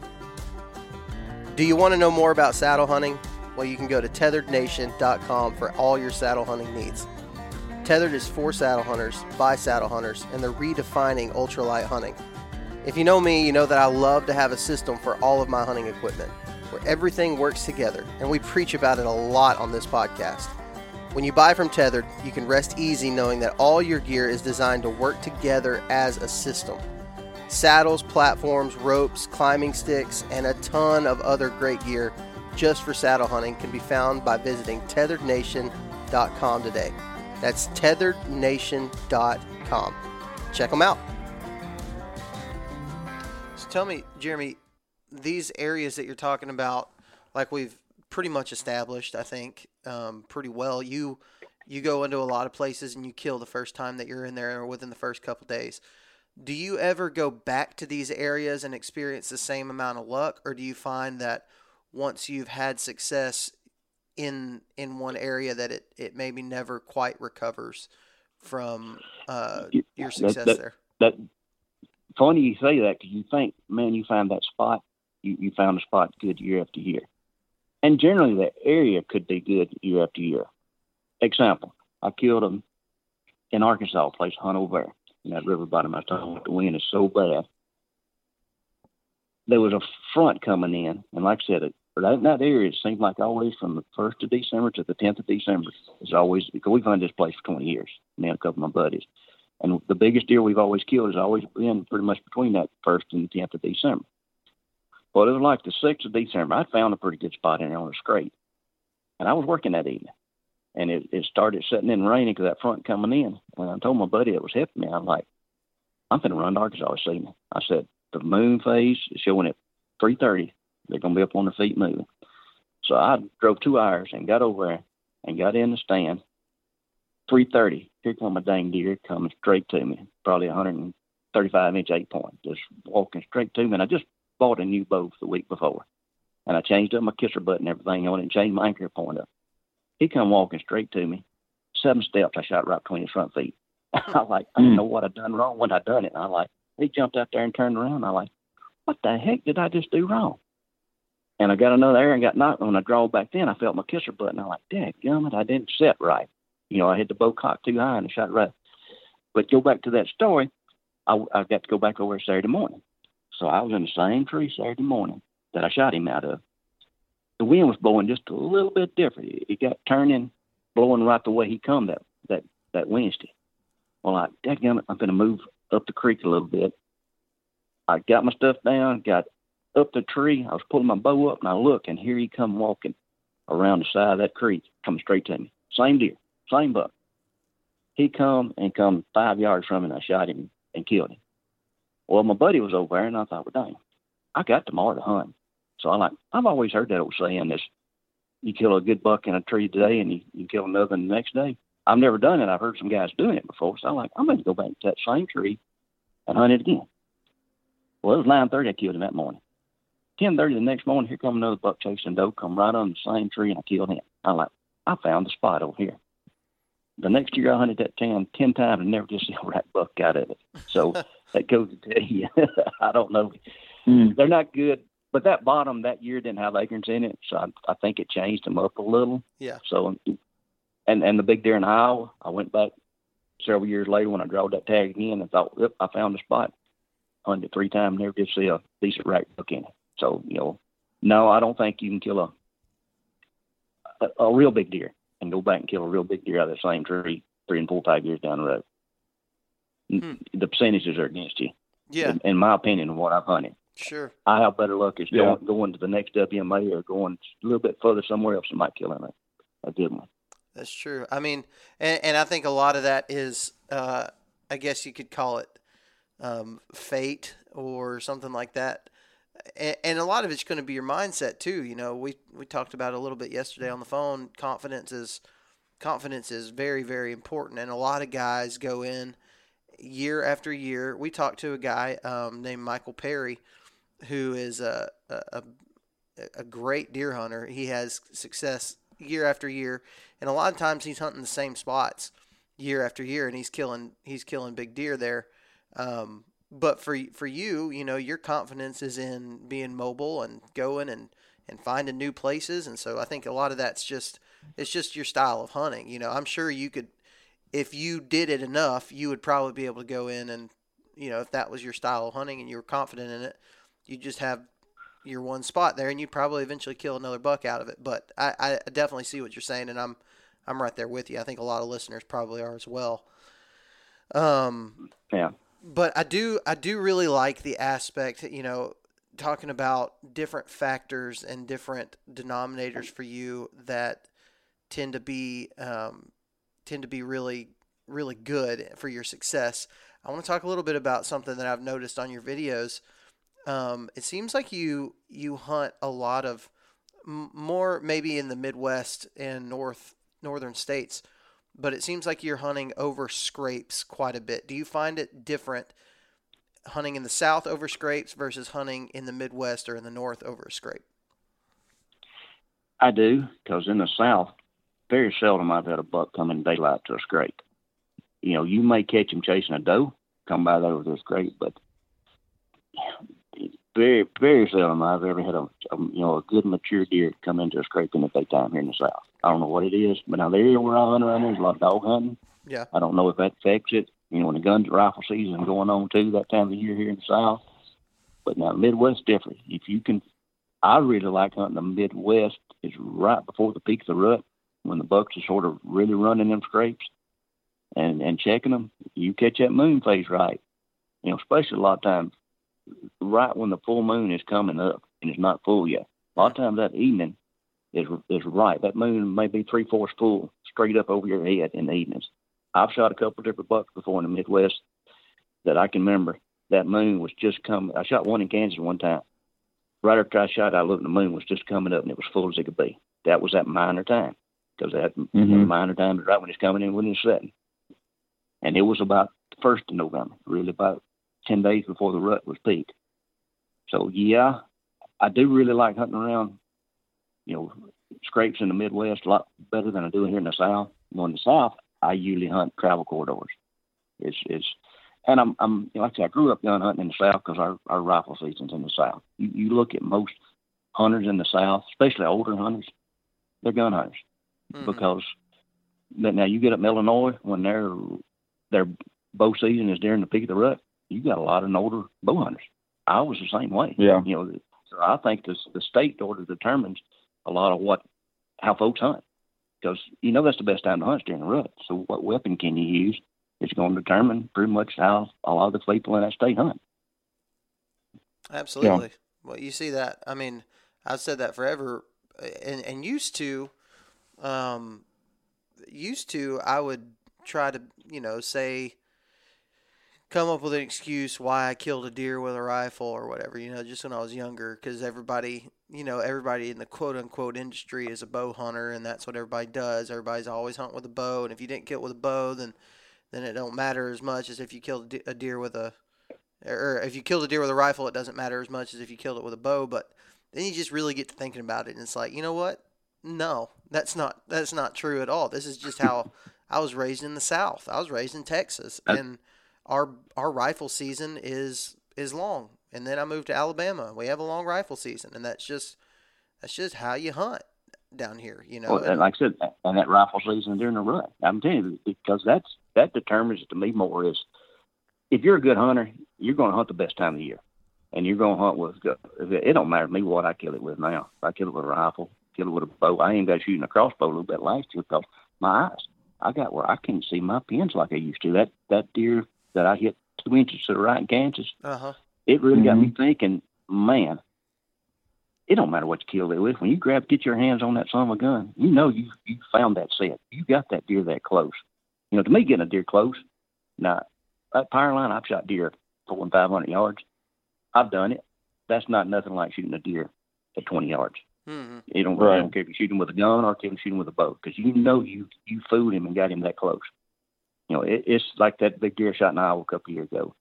Do you want to know more about saddle hunting? Well, you can go to tethered nation dot com for all your saddle hunting needs. Tethered is for saddle hunters, by saddle hunters, and they're redefining ultralight hunting. If you know me, you know that I love to have a system for all of my hunting equipment, where everything works together, and we preach about it a lot on this podcast. When you buy from Tethered, you can rest easy knowing that all your gear is designed to work together as a system. Saddles, platforms, ropes, climbing sticks, and a ton of other great gear just for saddle hunting can be found by visiting tethered nation dot com today. That's tethered nation dot com. Check them out. So tell me, Jeremy, these areas that you're talking about, like we've pretty much established, I think, um, pretty well. You you go into a lot of places and you kill the first time that you're in there or within the first couple days. Do you ever go back to these areas and experience the same amount of luck, or do you find that once you've had success in in one area that it, it maybe never quite recovers from uh, your success that, that, there? That funny you say that, because you think, man, you found that spot, you, you found a spot good year after year. And generally, that area could be good year after year. Example, I killed them in Arkansas, a place hunt over there in that river bottom. I told you the wind is so bad. there was a front coming in, and like I said, it, right in that area, it seemed like always from the first of December to the tenth of December is always, because we've hunted this place for twenty years, me and a couple of my buddies. And the biggest deer we've always killed has always been pretty much between that first and the tenth of December. Well, it was like the sixth of December. I found a pretty good spot in there on a scrape. And I was working that evening. And it, it started setting in raining because that front coming in. And I told my buddy that was helping me, I'm like, I'm going to run to Arkansas this evening. I said, the moon phase is showing at three thirty. They're going to be up on their feet moving. So I drove two hours and got over there and got in the stand. three thirty, here come a dang deer coming straight to me, probably a one hundred thirty-five inch eight point, just walking straight to me. And I just bought a new bow the week before. And I changed up my kisser button and everything on it and changed my anchor point up. He come walking straight to me. Seven steps, I shot right between his front feet. I like, I didn't know what I'd done wrong when I done it. And I like, he jumped out there and turned around. I like, what the heck did I just do wrong? And I got another air and got knocked. When I drawed back then, I felt my kisser button. I like, dadgummit, I didn't set right. You know, I hit the bow cocked too high and I shot right. But go back to that story, I, I got to go back over Saturday morning. So I was in the same tree Saturday morning that I shot him out of. The wind was blowing just a little bit different. It got turning, blowing right the way he come that that that Wednesday. Well, I, dadgummit, I'm going to move up the creek a little bit. I got my stuff down, got up the tree. I was pulling my bow up, and I look, and here he come walking around the side of that creek, coming straight to me. Same deer, same buck. He come and come five yards from me, and I shot him and killed him. Well, my buddy was over there, and I thought, well, dang, I got tomorrow to hunt. So I like, I've always heard that old saying, this, you kill a good buck in a tree today, and you, you kill another the next day. I've never done it. I've heard some guys doing it before. So I'm like, I'm going to go back to that same tree and hunt it again. Well, it was nine thirty I killed him that morning. ten thirty the next morning, here come another buck chasing doe, come right on the same tree, and I killed him. I'm like, I found the spot over here. The next year I hunted that ten, ten times and never just see a rat buck out of it. So that goes to tell you, I don't know. Mm. They're not good. But that bottom that year didn't have acorns in it, so I, I think it changed them up a little. Yeah. So, and and the big deer in Iowa, I went back several years later when I drawed that tag again and thought, yep, I found the spot. Hunted three times, never did see a decent rat buck in it. So, you know, no, I don't think you can kill a, a a real big deer and go back and kill a real big deer out of the same tree three and four, five years down the road. Hmm. The percentages are against you. Yeah. In, in my opinion, of what I've hunted. Sure. I have better luck is Yeah. going, going to the next W M A or going a little bit further somewhere else and might kill him. A good one. That's true. I mean, and, and I think a lot of that is, uh, I guess you could call it um, fate or something like that. And, and a lot of it's going to be your mindset too. You know, we, we talked about it a little bit yesterday on the phone. Confidence is, confidence is very, very important. And a lot of guys go in year after year. We talked to a guy um, named Michael Perry, who is a, a a great deer hunter. He has success year after year, and a lot of times he's hunting the same spots year after year, and he's killing he's killing big deer there. Um, but for for you, you know, your confidence is in being mobile and going and, and finding new places, and so I think a lot of that's just it's just your style of hunting. You know, I'm sure you could, if you did it enough, you would probably be able to go in and, you know, if that was your style of hunting and you were confident in it, you just have your one spot there, and you'd probably eventually kill another buck out of it. But I, I definitely see what you're saying, and I'm I'm right there with you. I think a lot of listeners probably are as well. Um, yeah. But I do I do really like the aspect, you know, talking about different factors and different denominators for you that tend to be um, tend to be really really good for your success. I want to talk a little bit about something that I've noticed on your videos. Um, it seems like you you hunt a lot of m- more maybe in the Midwest and north northern states, but it seems like you're hunting over scrapes quite a bit. Do you find it different hunting in the South over scrapes versus hunting in the Midwest or in the North over a scrape? I do, because in the South, very seldom I've had a buck come in daylight to a scrape. You know, you may catch him chasing a doe, come by there with a scrape, but very, very seldom I've ever had a, a you know a good mature deer come into a scrape in the daytime here in the South. I don't know what it is, but now the area where I hunt around there is a lot of dog hunting. Yeah. I don't know if that affects it. You know, when the gun rifle season going on too, that time of year here in the South, But now Midwest different. If you can, I really like hunting the Midwest. Is right before the peak of the rut, when the bucks are sort of really running them scrapes, and and checking them. You catch that moon phase right, you know, especially a lot of times right when the full moon is coming up and it's not full yet. A lot of times that evening is is right. That moon may be three fourths full, straight up over your head in the evenings. I've shot a couple of different bucks before in the Midwest that I can remember. That moon was just coming. I shot one in Kansas one time. Right after I shot, I looked and the moon was just coming up and it was full as it could be. That was that minor time, because that mm-hmm. you know, minor time is right when it's coming in, when it's setting. And it was about the first of November, really about ten days before the rut was peaked. So, yeah, I do really like hunting around, you know, scrapes in the Midwest a lot better than I do here in the South. You know, in the South, I usually hunt travel corridors. It's, it's, and I'm, I'm, you know, like I said, I grew up gun hunting in the South because our, our rifle season's in the South. You, you look at most hunters in the South, especially older hunters, they're gun hunters mm-hmm. because now you get up in Illinois when their their bow season is during the peak of the rut. You got a lot of older bow hunters. I was the same way. Yeah. You know, so I think this, the state order determines a lot of what how folks hunt, because you know that's the best time to hunt during the rut. So what weapon can you use? It's going to determine pretty much how a lot of the people in that state hunt. Absolutely. Yeah. Well, you see that. I mean, I've said that forever, and and used to, um, used to I would try to you know say, come up with an excuse why I killed a deer with a rifle or whatever. You know, just when I was younger, because everybody, you know, everybody in the quote unquote industry is a bow hunter, and that's what everybody does. Everybody's always hunting with a bow, and if you didn't kill it with a bow, then then it don't matter as much as if you killed a deer with a, or if you killed a deer with a rifle, it doesn't matter as much as if you killed it with a bow. But then you just really get to thinking about it, and it's like, you know what? No, that's not that's not true at all. This is just how I was raised in the South. I was raised in Texas, and our our rifle season is is long. And then I moved to Alabama. We have a long rifle season, and that's just that's just how you hunt down here, you know. Well, and like I said, and that rifle season during the rut, I'm telling you, because that's that determines it to me more is if you're a good hunter, you're going to hunt the best time of the year, and you're going to hunt with. It don't matter to me what I kill it with now. If I kill it with a rifle, kill it with a bow. I ain't got shooting a crossbow a little bit last year because my eyes. I got where I can't see my pins like I used to. That that deer that I hit two inches to the right in Kansas, uh-huh. it really mm-hmm. got me thinking, man, it don't matter what you kill it with. When you grab, get your hands on that son of a gun, you know you you found that set. You got that deer that close. You know, to me, getting a deer close, now, that power line, I've shot deer four and five hundred yards. I've done it. That's not nothing like shooting a deer at twenty yards. Mm-hmm. You don't, right. you don't care if you shoot him with a gun or if you shoot him with a bow, because you know you you fooled him and got him that close. You know, it, it's like that big deer I shot in Iowa a couple of years ago.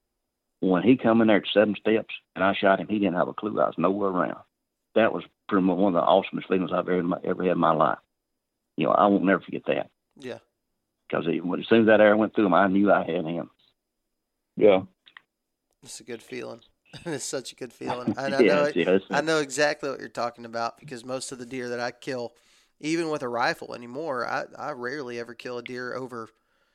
When he come in there at seven steps and I shot him, he didn't have a clue I was nowhere around. That was pretty much one of the awesomest feelings I've ever, ever had in my life. You know, I won't never forget that. Yeah. Because as soon as that arrow went through him, I knew I had him. Yeah. It's a good feeling. It's such a good feeling. And I, yes, know it, yes. I know exactly what you're talking about, because most of the deer that I kill, even with a rifle anymore, I, I rarely ever kill a deer over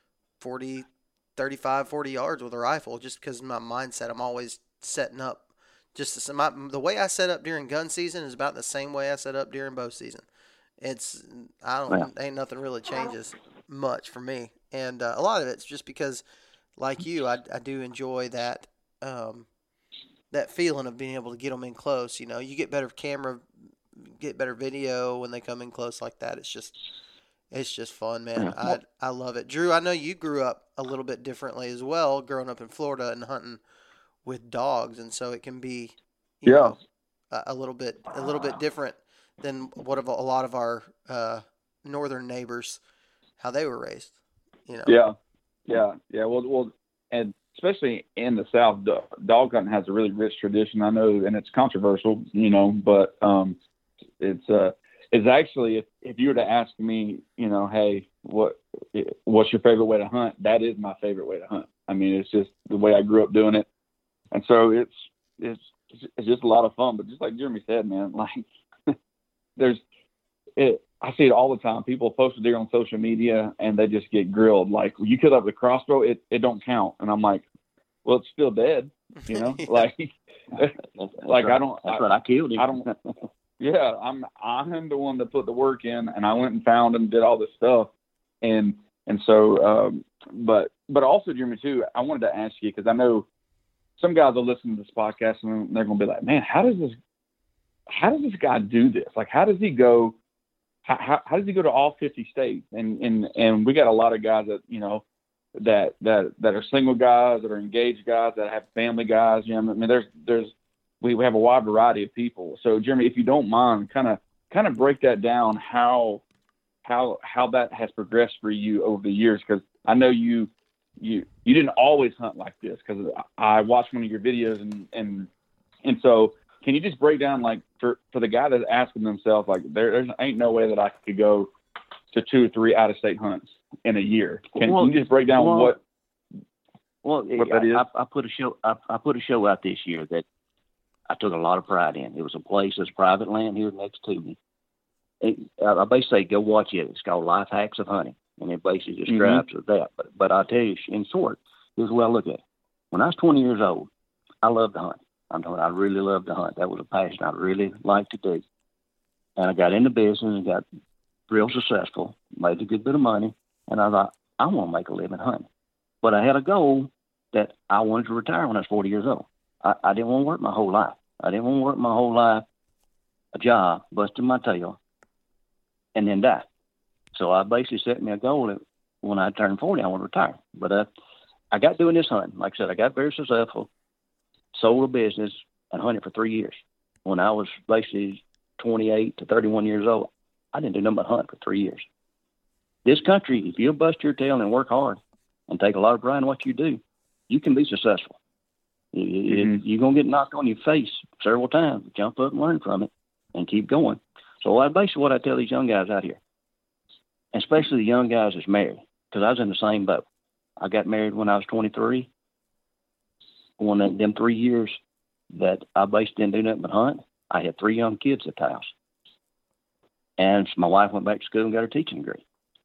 forty, thirty-five, forty yards with a rifle, just because of my mindset. I'm always setting up. Just the, my, the way I set up during gun season is about the same way I set up during bow season. It's I don't Wow. ain't nothing really changes much for me, and uh, a lot of it's just because, like you, I, I do enjoy that um, that feeling of being able to get them in close. You know, you get better camera, get better video when they come in close like that. It's just it's just fun, man. I I love it. Drew, I know you grew up a little bit differently as well, growing up in Florida and hunting with dogs, and so it can be you yeah know, a, a little bit a little bit different than what of a lot of our uh, northern neighbors, how they were raised, you know. Yeah, yeah, yeah. Well, well, and especially in the South, dog hunting has a really rich tradition. I know, and it's controversial, you know, but um, it's uh, it's actually if, if you were to ask me, you know, hey, what what's your favorite way to hunt? That is my favorite way to hunt. I mean, it's just the way I grew up doing it, and so it's it's it's just a lot of fun. But just like Jeremy said, man, like. There's, it, I see it all the time. People post a deer on social media and they just get grilled. Like, you kill up with a crossbow, it, it don't count. And I'm like, well, it's still dead. You know, Yeah. like, That's, like right. I don't, That's I, right. I killed him. I don't, yeah, I'm, I'm the one that put the work in, and I went and found and did all this stuff. And, and so, um, but, but also, Jeremy, too, I wanted to ask you, because I know some guys will listen to this podcast and they're going to be like, man, how does this, how does this guy do this? Like, how does he go, how, how, how does he go to all fifty states? And, and, and we got a lot of guys that, you know, that, that, that are single guys, that are engaged guys, that have family guys. You know, I mean, there's, there's, we, we have a wide variety of people. So Jeremy, if you don't mind, kind of, kind of break that down, how, how, how that has progressed for you over the years. Cause I know you, you, you didn't always hunt like this, cause I watched one of your videos and, and, and so can you just break down, like, for, for the guy that's asking themselves, like, there there's ain't no way that I could go to two or three out of state hunts in a year. Can, well, can you just break down well, what, well, what that I, is? I, I put a show, I, I put a show out this year that I took a lot of pride in. It was a place that's private land here next to me. It, I basically say, go watch it. It's called Life Hacks of Hunting, and it basically describes mm-hmm. that. But, but I'll tell you, in short, here's the way I look at it. When I was twenty years old, I loved to hunt. I know I really loved to hunt. That was a passion I really liked to do. And I got into business and got real successful, made a good bit of money, and I thought, I want to make a living hunting. But I had a goal that I wanted to retire when I was forty years old. I, I didn't want to work my whole life. I didn't want to work my whole life, a job, busting my tail, and then die. So I basically set me a goal that when I turned forty, I want to retire. But uh, I got doing this hunting. Like I said, I got very successful, sold a business, and hunted for three years. When I was basically twenty-eight to thirty-one years old, I didn't do nothing but hunt for three years. This country, if you bust your tail and work hard and take a lot of pride in what you do, you can be successful. Mm-hmm. You're going to get knocked on your face several times. Jump up and learn from it and keep going. So I basically what I tell these young guys out here, especially the young guys that's married, because I was in the same boat. I got married when I was twenty-three. One of them three years that I basically didn't do nothing but hunt, I had three young kids at the house. And my wife went back to school and got her teaching degree.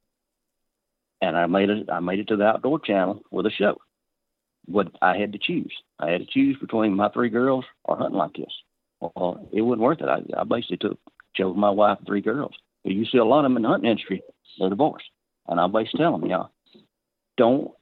And I made it, I made it to the Outdoor Channel with a show. But I had to choose. I had to choose between my three girls or hunting like this. Well, it wasn't worth it. I, I basically took, chose my wife and three girls. But you see a lot of them in the hunting industry, they're divorced. And I basically tell them, y'all, don't,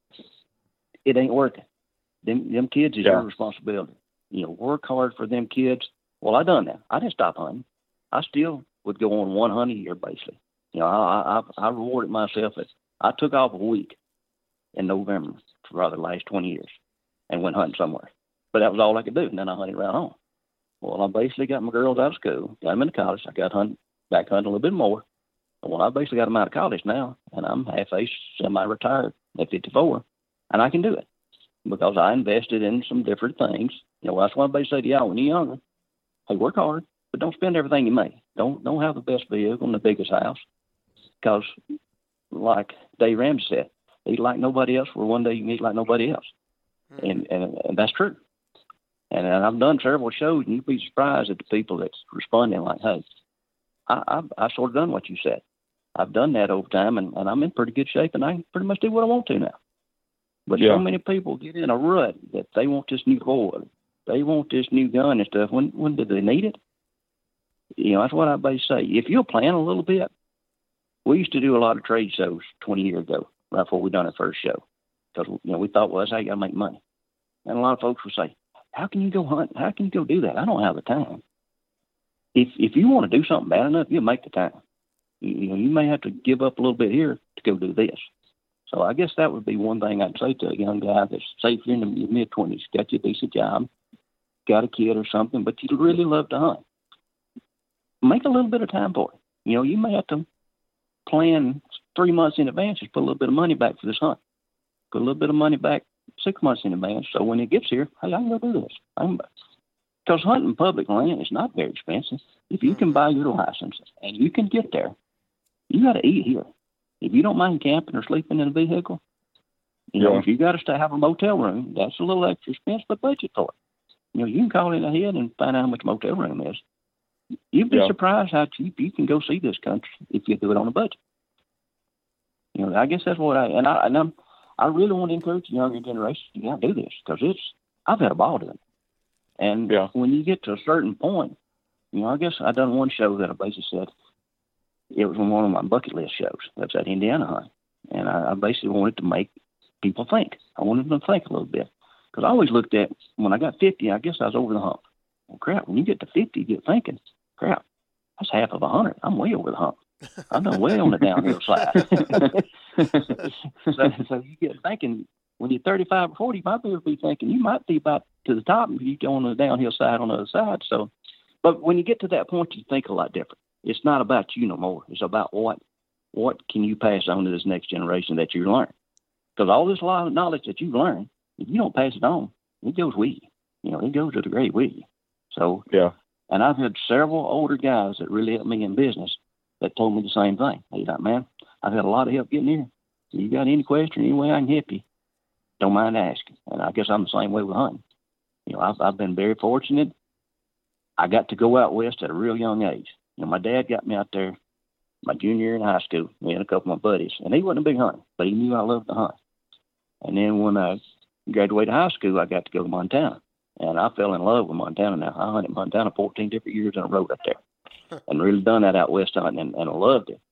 it ain't working. Them, them kids is yeah. your responsibility. You know, work hard for them kids. Well, I done that. I didn't stop hunting. I still would go on one hunt a year, basically. You know, I, I, I rewarded myself. As, I took off a week in November for the last twenty years and went hunting somewhere. But that was all I could do. And then I hunted right on. Well, I basically got my girls out of school, got them into college. I got hunt, back hunting a little bit more. Well, I basically got them out of college now, and I'm half-age, semi-retired at fifty-four, and I can do it because I invested in some different things. You know, that's why I say to y'all, when you're younger, hey, work hard, but don't spend everything you make. Don't don't have the best vehicle and the biggest house, because like Dave Ramsey said, eat like nobody else, where one day you can eat like nobody else. Mm-hmm. And, and and that's true. And, and I've done several shows, and you'd be surprised at the people that's responding like, hey, I, I've, I've sort of done what you said. I've done that over time, and, and I'm in pretty good shape, and I can pretty much do what I want to now. But yeah. so many people get in a rut that they want this new board. They want this new gun and stuff. When when do they need it? You know, that's what I basically say. If you'll plan a little bit, we used to do a lot of trade shows twenty years ago, right before we done our first show. Because, you know, we thought, well, that's how you got to make money. And a lot of folks would say, how can you go hunt? How can you go do that? I don't have the time. If if you want to do something bad enough, you'll make the time. You, you know, you may have to give up a little bit here to go do this. So I guess that would be one thing I'd say to a young guy that's, say, if you're in your mid-twenties, got you a decent job, got a kid or something, but you really love to hunt. Make a little bit of time for it. You know, you may have to plan three months in advance, just put a little bit of money back for this hunt. Put a little bit of money back six months in advance, so when it gets here, hey, I can go do this. Because hunting public land is not very expensive. If you can buy your license and you can get there, you got to eat here. If you don't mind camping or sleeping in a vehicle, you know, yeah. if you got to stay have a motel room, that's a little extra expense, but budget for it. You know, you can call in ahead and find out how much a motel room is. You'd be yeah. surprised how cheap you can go see this country if you do it on a budget. You know, I guess that's what I and I and I'm, I really want to encourage the younger generation to yeah, do this because it's. I've had a ball doing it. And yeah. when you get to a certain point, you know, I guess I done one show that I basically said it was one of my bucket list shows. That's at Indiana Hunt. And I, I basically wanted to make people think. I wanted them to think a little bit. Because I always looked at, when I got fifty, I guess I was over the hump. Well, crap, when you get to fifty, you get thinking, crap, that's half of a hundred. I'm way over the hump. I'm done way on the downhill side. so, so you get thinking, when you're thirty-five or forty, you might be thinking, you might be about to the top if you go on the downhill side on the other side. So, but when you get to that point, you think a lot different. It's not about you no more. It's about what what can you pass on to this next generation that you learn. Because all this lot of knowledge that you've learned, if you don't pass it on, it goes with you. You know, it goes to the grave with you. So, yeah. And I've had several older guys that really helped me in business that told me the same thing. They thought, man, I've had a lot of help getting here. If you got any question, any way I can help you, don't mind asking. And I guess I'm the same way with hunting. You know, I've, I've been very fortunate. I got to go out west at a real young age. You know, my dad got me out there my junior year in high school, me and a couple of my buddies. And he wasn't a big hunter, but he knew I loved to hunt. And then when I graduated high school, I got to go to Montana. And I fell in love with Montana now. I hunted Montana fourteen different years in a row up there. And really done that out west hunting, and, and I loved it.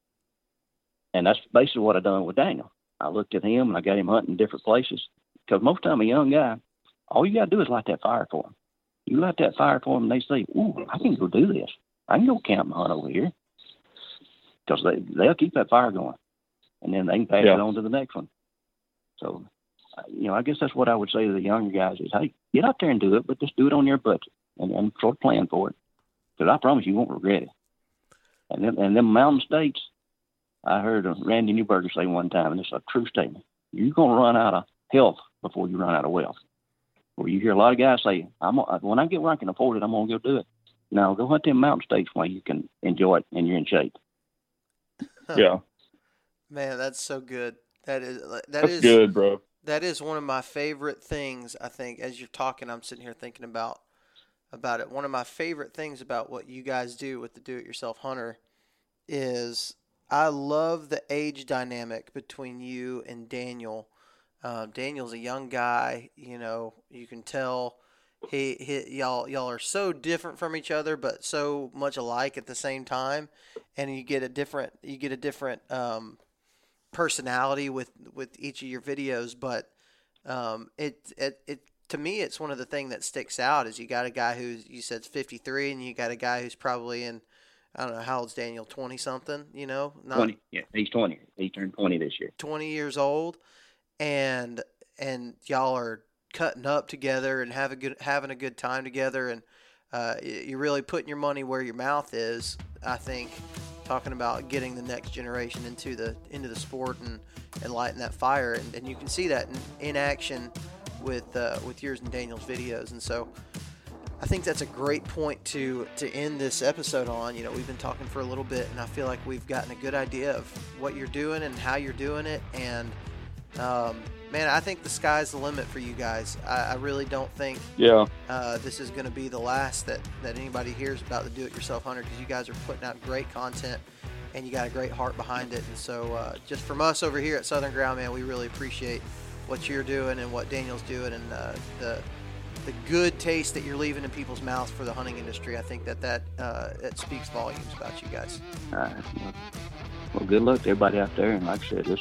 And that's basically what I done with Daniel. I looked at him, and I got him hunting different places. Because most time a young guy, all you got to do is light that fire for him. You light that fire for them, and they say, ooh, I can go do this. I can go camp and hunt over here. Because they, they'll keep that fire going. And then they can pass yeah. it on to the next one. So, you know, I guess that's what I would say to the younger guys is, hey, get out there and do it, but just do it on your budget and, and sort of plan for it. Because I promise you won't regret it. And then, and them mountain states, I heard Randy Newberger say one time, and it's a true statement, you're going to run out of health before you run out of wealth. Where you hear a lot of guys say, I'm when I get where I can afford it, I'm going to go do it. Now, go hunt them mountain states where you can enjoy it and you're in shape. Yeah. Man, that's so good. That is that that's is good, bro. That is one of my favorite things. I think as you're talking, I'm sitting here thinking about about it. One of my favorite things about what you guys do with the Do-It-Yourself Hunter is I love the age dynamic between you and Daniel. Um, Daniel's a young guy. You know, you can tell he, he y'all y'all are so different from each other, but so much alike at the same time. And you get a different you get a different um, personality with, with each of your videos. But um, it it it to me, it's one of the things that sticks out is you got a guy who's you said fifty-three, and you got a guy who's probably in I don't know how old's Daniel, twenty something. You know, Not, twenty. Yeah, he's twenty. He turned twenty this year. Twenty years old. And and y'all are cutting up together and having a good having a good time together, and uh, you're really putting your money where your mouth is. I think talking about getting the next generation into the into the sport and, and lighting that fire, and, and you can see that in, in action with uh, with yours and Daniel's videos. And so I think that's a great point to to end this episode on. You know, we've been talking for a little bit, and I feel like we've gotten a good idea of what you're doing and how you're doing it, and Um, man, I think the sky's the limit for you guys. I, I really don't think yeah. uh, this is going to be the last that, that anybody hears about the Do-It-Yourself Hunter, because you guys are putting out great content and you got a great heart behind it. And so uh, just from us over here at Southern Ground, man, we really appreciate what you're doing and what Daniel's doing, and uh, the the good taste that you're leaving in people's mouths for the hunting industry. I think that that, uh, that speaks volumes about you guys. All right. Well, good luck to everybody out there. And like I said, this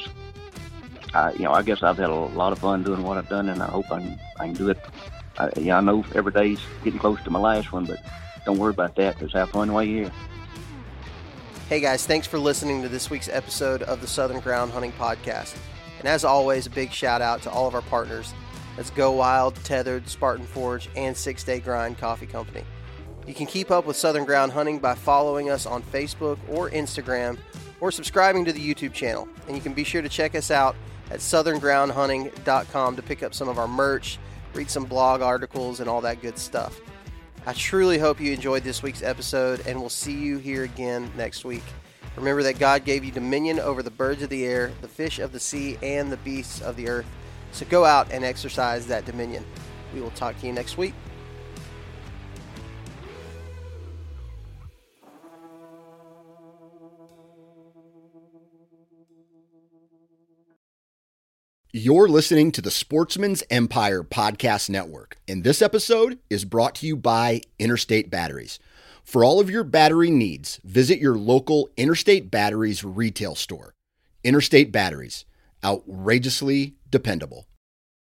I, you know, I guess I've had a lot of fun doing what I've done, and I hope I can, I can do it. I, yeah, I know every day's getting close to my last one, but don't worry about that. Just have fun while you're here. Hey guys, thanks for listening to this week's episode of the Southern Ground Hunting Podcast. And as always, a big shout out to all of our partners. That's Go Wild, Tethered, Spartan Forge, and Six Day Grind Coffee Company. You can keep up with Southern Ground Hunting by following us on Facebook or Instagram, or subscribing to the YouTube channel. And you can be sure to check us out at southern ground hunting dot com to pick up some of our merch, read some blog articles, and all that good stuff. I truly hope you enjoyed this week's episode, and we'll see you here again next week. Remember that God gave you dominion over the birds of the air, the fish of the sea, and the beasts of the earth. So go out and exercise that dominion. We will talk to you next week. You're listening to the Sportsman's Empire Podcast Network, and this episode is brought to you by Interstate Batteries. For all of your battery needs, visit your local Interstate Batteries retail store. Interstate Batteries, outrageously dependable.